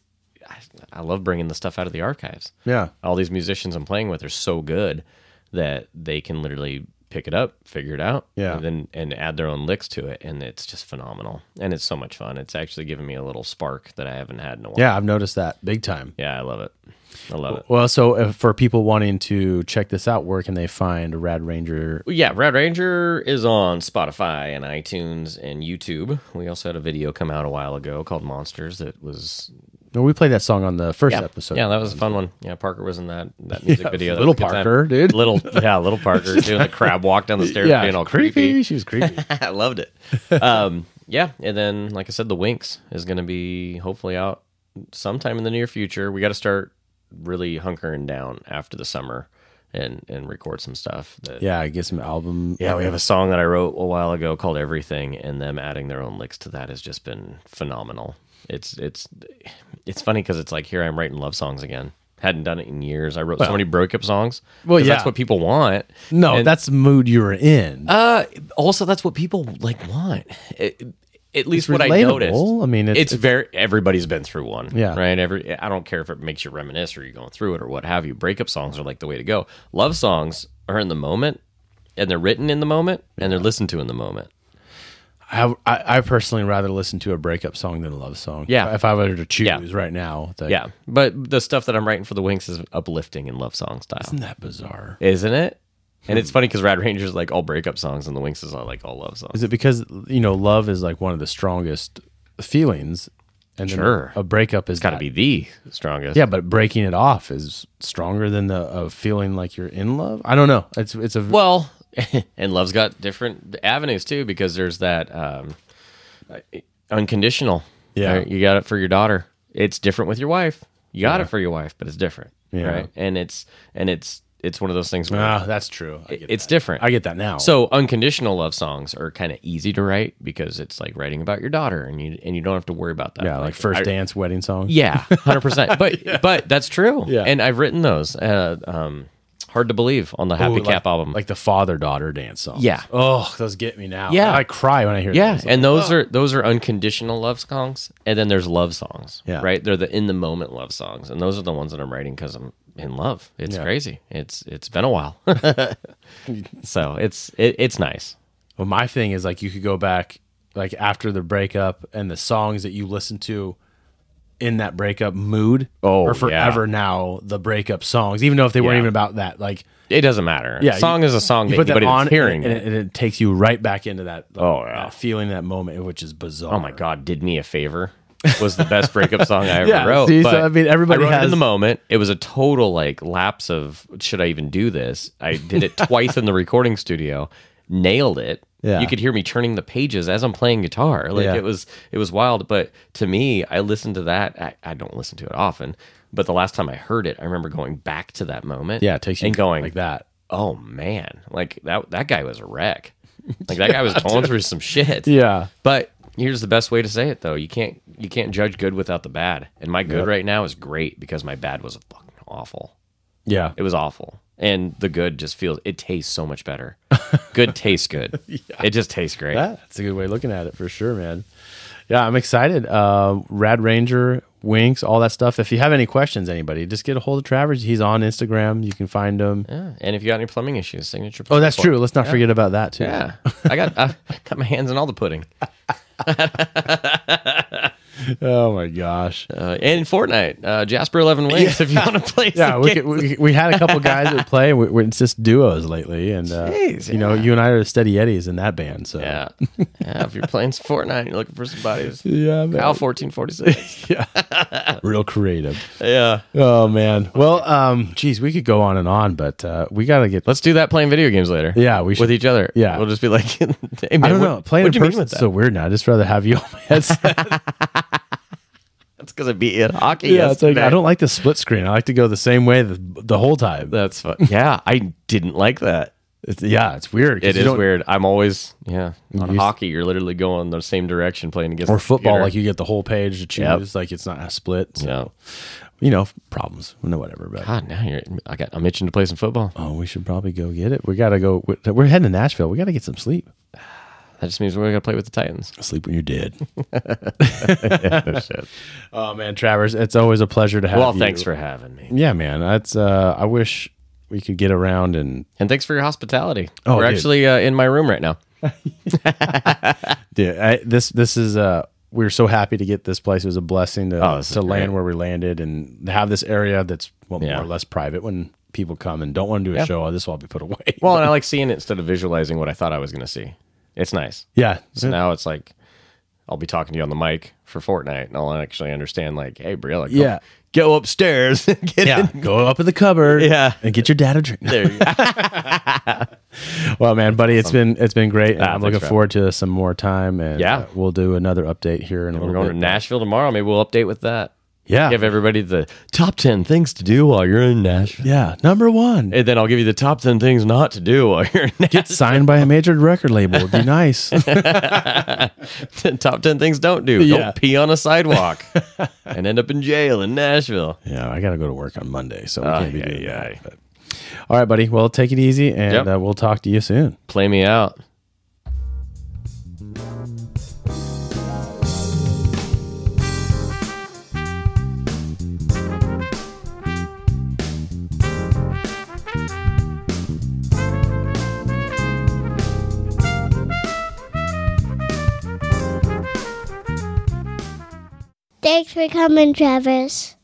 I, I love bringing the stuff out of the archives. Yeah. All these musicians I'm playing with are so good that they can literally pick it up, figure it out, Yeah. and then and add their own licks to it, and it's just phenomenal. And it's so much fun. It's actually given me a little spark that I haven't had in a while. Yeah, I've noticed that big time. Yeah, I love it. I love it. Well, so if, for people wanting to check this out, where can they find Rad Ranger? Well, yeah, Rad Ranger is on Spotify and iTunes and YouTube. We also had a video come out a while ago called Monsters that was No, we played that song on the first yeah, episode. yeah, that was a fun one. Yeah, Parker was in that that music Yeah, video. That little was a good time. Parker, dude. Little yeah, little Parker doing the crab walk down the stairs, Yeah, being all creepy. creepy. She was creepy. I loved it. Um, yeah, and then like I said, the Winx is going to be hopefully out sometime in the near future. We got to start really hunkering down after the summer and and record some stuff. That, Yeah, get some album. yeah, we have a song that I wrote a while ago called Everything, and them adding their own licks to that has just been phenomenal. It's it's it's funny because it's like here I'm writing love songs again. Hadn't done it in years. I wrote so many breakup songs. Well, 'cause yeah. that's what people want. No, And- that's the mood you were in. uh, also, that's what people like want. It, at least what I relatable. noticed. I mean, it's- it's, it's- very everybody's been through one. Yeah. right. Every I don't care if it makes you reminisce or you're going through it or what have you. Breakup songs are like the way to go. Love songs are in the moment, and they're written in the moment, and they're listened to in the moment. I, I I personally rather listen to a breakup song than a love song. Yeah. If I were to choose Yeah. right now. Like, Yeah, but the stuff that I'm writing for the Winx is uplifting and love song style, Isn't that bizarre? isn't it? And it's funny because Rad Ranger is like all breakup songs, and the Winx is all like all love songs. Is it because, you know, love is like one of the strongest feelings? And then Sure. a breakup is Got to that- be the strongest. Yeah, but breaking it off is stronger than the of feeling like you're in love. I don't know. It's it's a Well, and love's got different avenues too, because there's that um, unconditional. Yeah. right? You got it for your daughter. It's different with your wife. You got it for your wife, but it's different. Yeah. Right. And it's and it's it's one of those things where ah, that's true. I get it's that. different. I get that now. So unconditional love songs are kind of easy to write because it's like writing about your daughter, and you and you don't have to worry about that. yeah, like first I- dance, wedding song. Yeah, hundred percent. But but that's true. Yeah. And I've written those. Uh, um, Hard to Believe on the Happy Ooh, Cap like, album. like the father daughter dance song. Yeah. Oh, those get me now. Yeah. I cry when I hear. Yeah, those. and those are those are unconditional love songs, and then there's love songs. Yeah. right. They're the in the moment love songs, and those are the ones that I'm writing because I'm in love. It's Yeah. crazy. It's it's been a while, so it's it, it's nice. Well, my thing is like you could go back like after the breakup and the songs that you listen to in that breakup mood Oh, are forever now the breakup songs, even though if they weren't Yeah. even about that. Like It doesn't matter. Yeah, a song you- is a song you that put that anybody on that's hearing. and, it, and it takes you right back into that, Oh, yeah. that feeling, that moment, which is bizarre. Oh my God, Did Me a Favor was the best breakup song I ever Yeah, wrote. see, so, but I mean, everybody I wrote it has- in the moment. It was a total like lapse of should I even do this? I did it twice in the recording studio, nailed it. Yeah. You could hear me turning the pages as I'm playing guitar. Like Yeah. it was it was wild. But to me, I listened to that. I, I don't listen to it often, but the last time I heard it, I remember going back to that moment. Yeah, it takes you and going like that. Oh man, like that that guy was a wreck. Like that guy was going through some shit. Yeah. But here's the best way to say it though. You can't you can't judge good without the bad. And my good Yep. right now is great because my bad was fucking awful. Yeah. It was awful. And the good just feels it tastes so much better. Good tastes good. It just tastes great. Yeah, that's a good way of looking at it for sure, man. Yeah, I'm excited. Uh, Rad Ranger, Winx, all that stuff. If you have any questions, anybody, just get a hold of Travers. He's on Instagram. You can find him. Yeah. And if you got any plumbing issues, signature. Oh, that's Plumbing. true. Let's not Yeah. forget about that too. Yeah. I got I got my hands in all the pudding. Oh my gosh. Uh, and Fortnite, uh, Jasper eleven Wings. If you want to play, Yeah, some we, games. could, we we had a couple guys that play. We, we, it's just duos lately, and uh, Jeez, you know, yeah. you and I are the steady eddies in that band. So Yeah. Yeah. If you're playing some Fortnite, you're looking for some buddies. yeah, man. Kyle fourteen forty-six. real creative. Yeah. Oh man. Well, um, geez, we could go on and on, but uh, we gotta get. Let's do that playing video games later. Yeah, we should. With each other. Yeah. We'll just be like, hey, man, I don't what, know. Playing in what'd you mean person with is that? so weird now. I'd just rather have you on my headset. That's because I beat you at hockey. Yeah, it's like yesterday. I don't like the split screen. I like to go the same way the, the whole time. That's fun. Yeah. I didn't like that. It's, yeah, it's weird. 'cause It you is don't- weird. I'm always, yeah. On used- hockey, you're literally going the same direction playing against Or the football, computer. like you get the whole page to choose. Yep. Like it's not a split. So, Yeah. you know, problems. No, whatever. But God, now you're, I got, I'm itching to play some football. oh, we should probably go get it. We gotta go. We're heading to Nashville. We gotta get some sleep. That just means we're going to play with the Titans. Sleep when you're dead. Yeah, no shit. Oh man, Travers, it's always a pleasure to have Well, you. thanks for having me. Yeah, man. That's. Uh, I wish we could get around and. And thanks for your hospitality. Oh, we're dude. actually uh, in my room right now. Dude, I, this this is. Uh, we were so happy to get this place. It was a blessing to Oh, this is to land great. where we landed and to have this area that's well, Yeah. more or less private when people come and don't want to do a Yeah. show. Oh, this will all be put away. Well, and I like seeing it instead of visualizing what I thought I was going to see. It's nice. yeah. So now it's like I'll be talking to you on the mic for Fortnite, and I'll actually understand. Like, hey, Briella, go, Yeah. go upstairs, get Yeah, in. go up in the cupboard, Yeah. and get your dad a drink. There you go. Well, man, buddy, it's been it's been great. and Ah, I'm thanks looking for forward to some more time, and Yeah. uh, we'll do another update here in a We're little going bit. to Nashville tomorrow. Maybe we'll update with that. Yeah, Give everybody the top ten things to do while you're in Nashville. yeah. Number one, And then I'll give you the top ten things not to do while you're in Nashville. get signed by a major record label. It'd be nice. Top ten things don't do. Yeah. Don't pee on a sidewalk and end up in jail in Nashville. Yeah, I got to go to work on Monday, so we Ay, can't be ay, doing ay. that. But. All right, buddy. Well, take it easy, and Yep. uh, we'll talk to you soon. Play me out. Thanks for coming, Travis.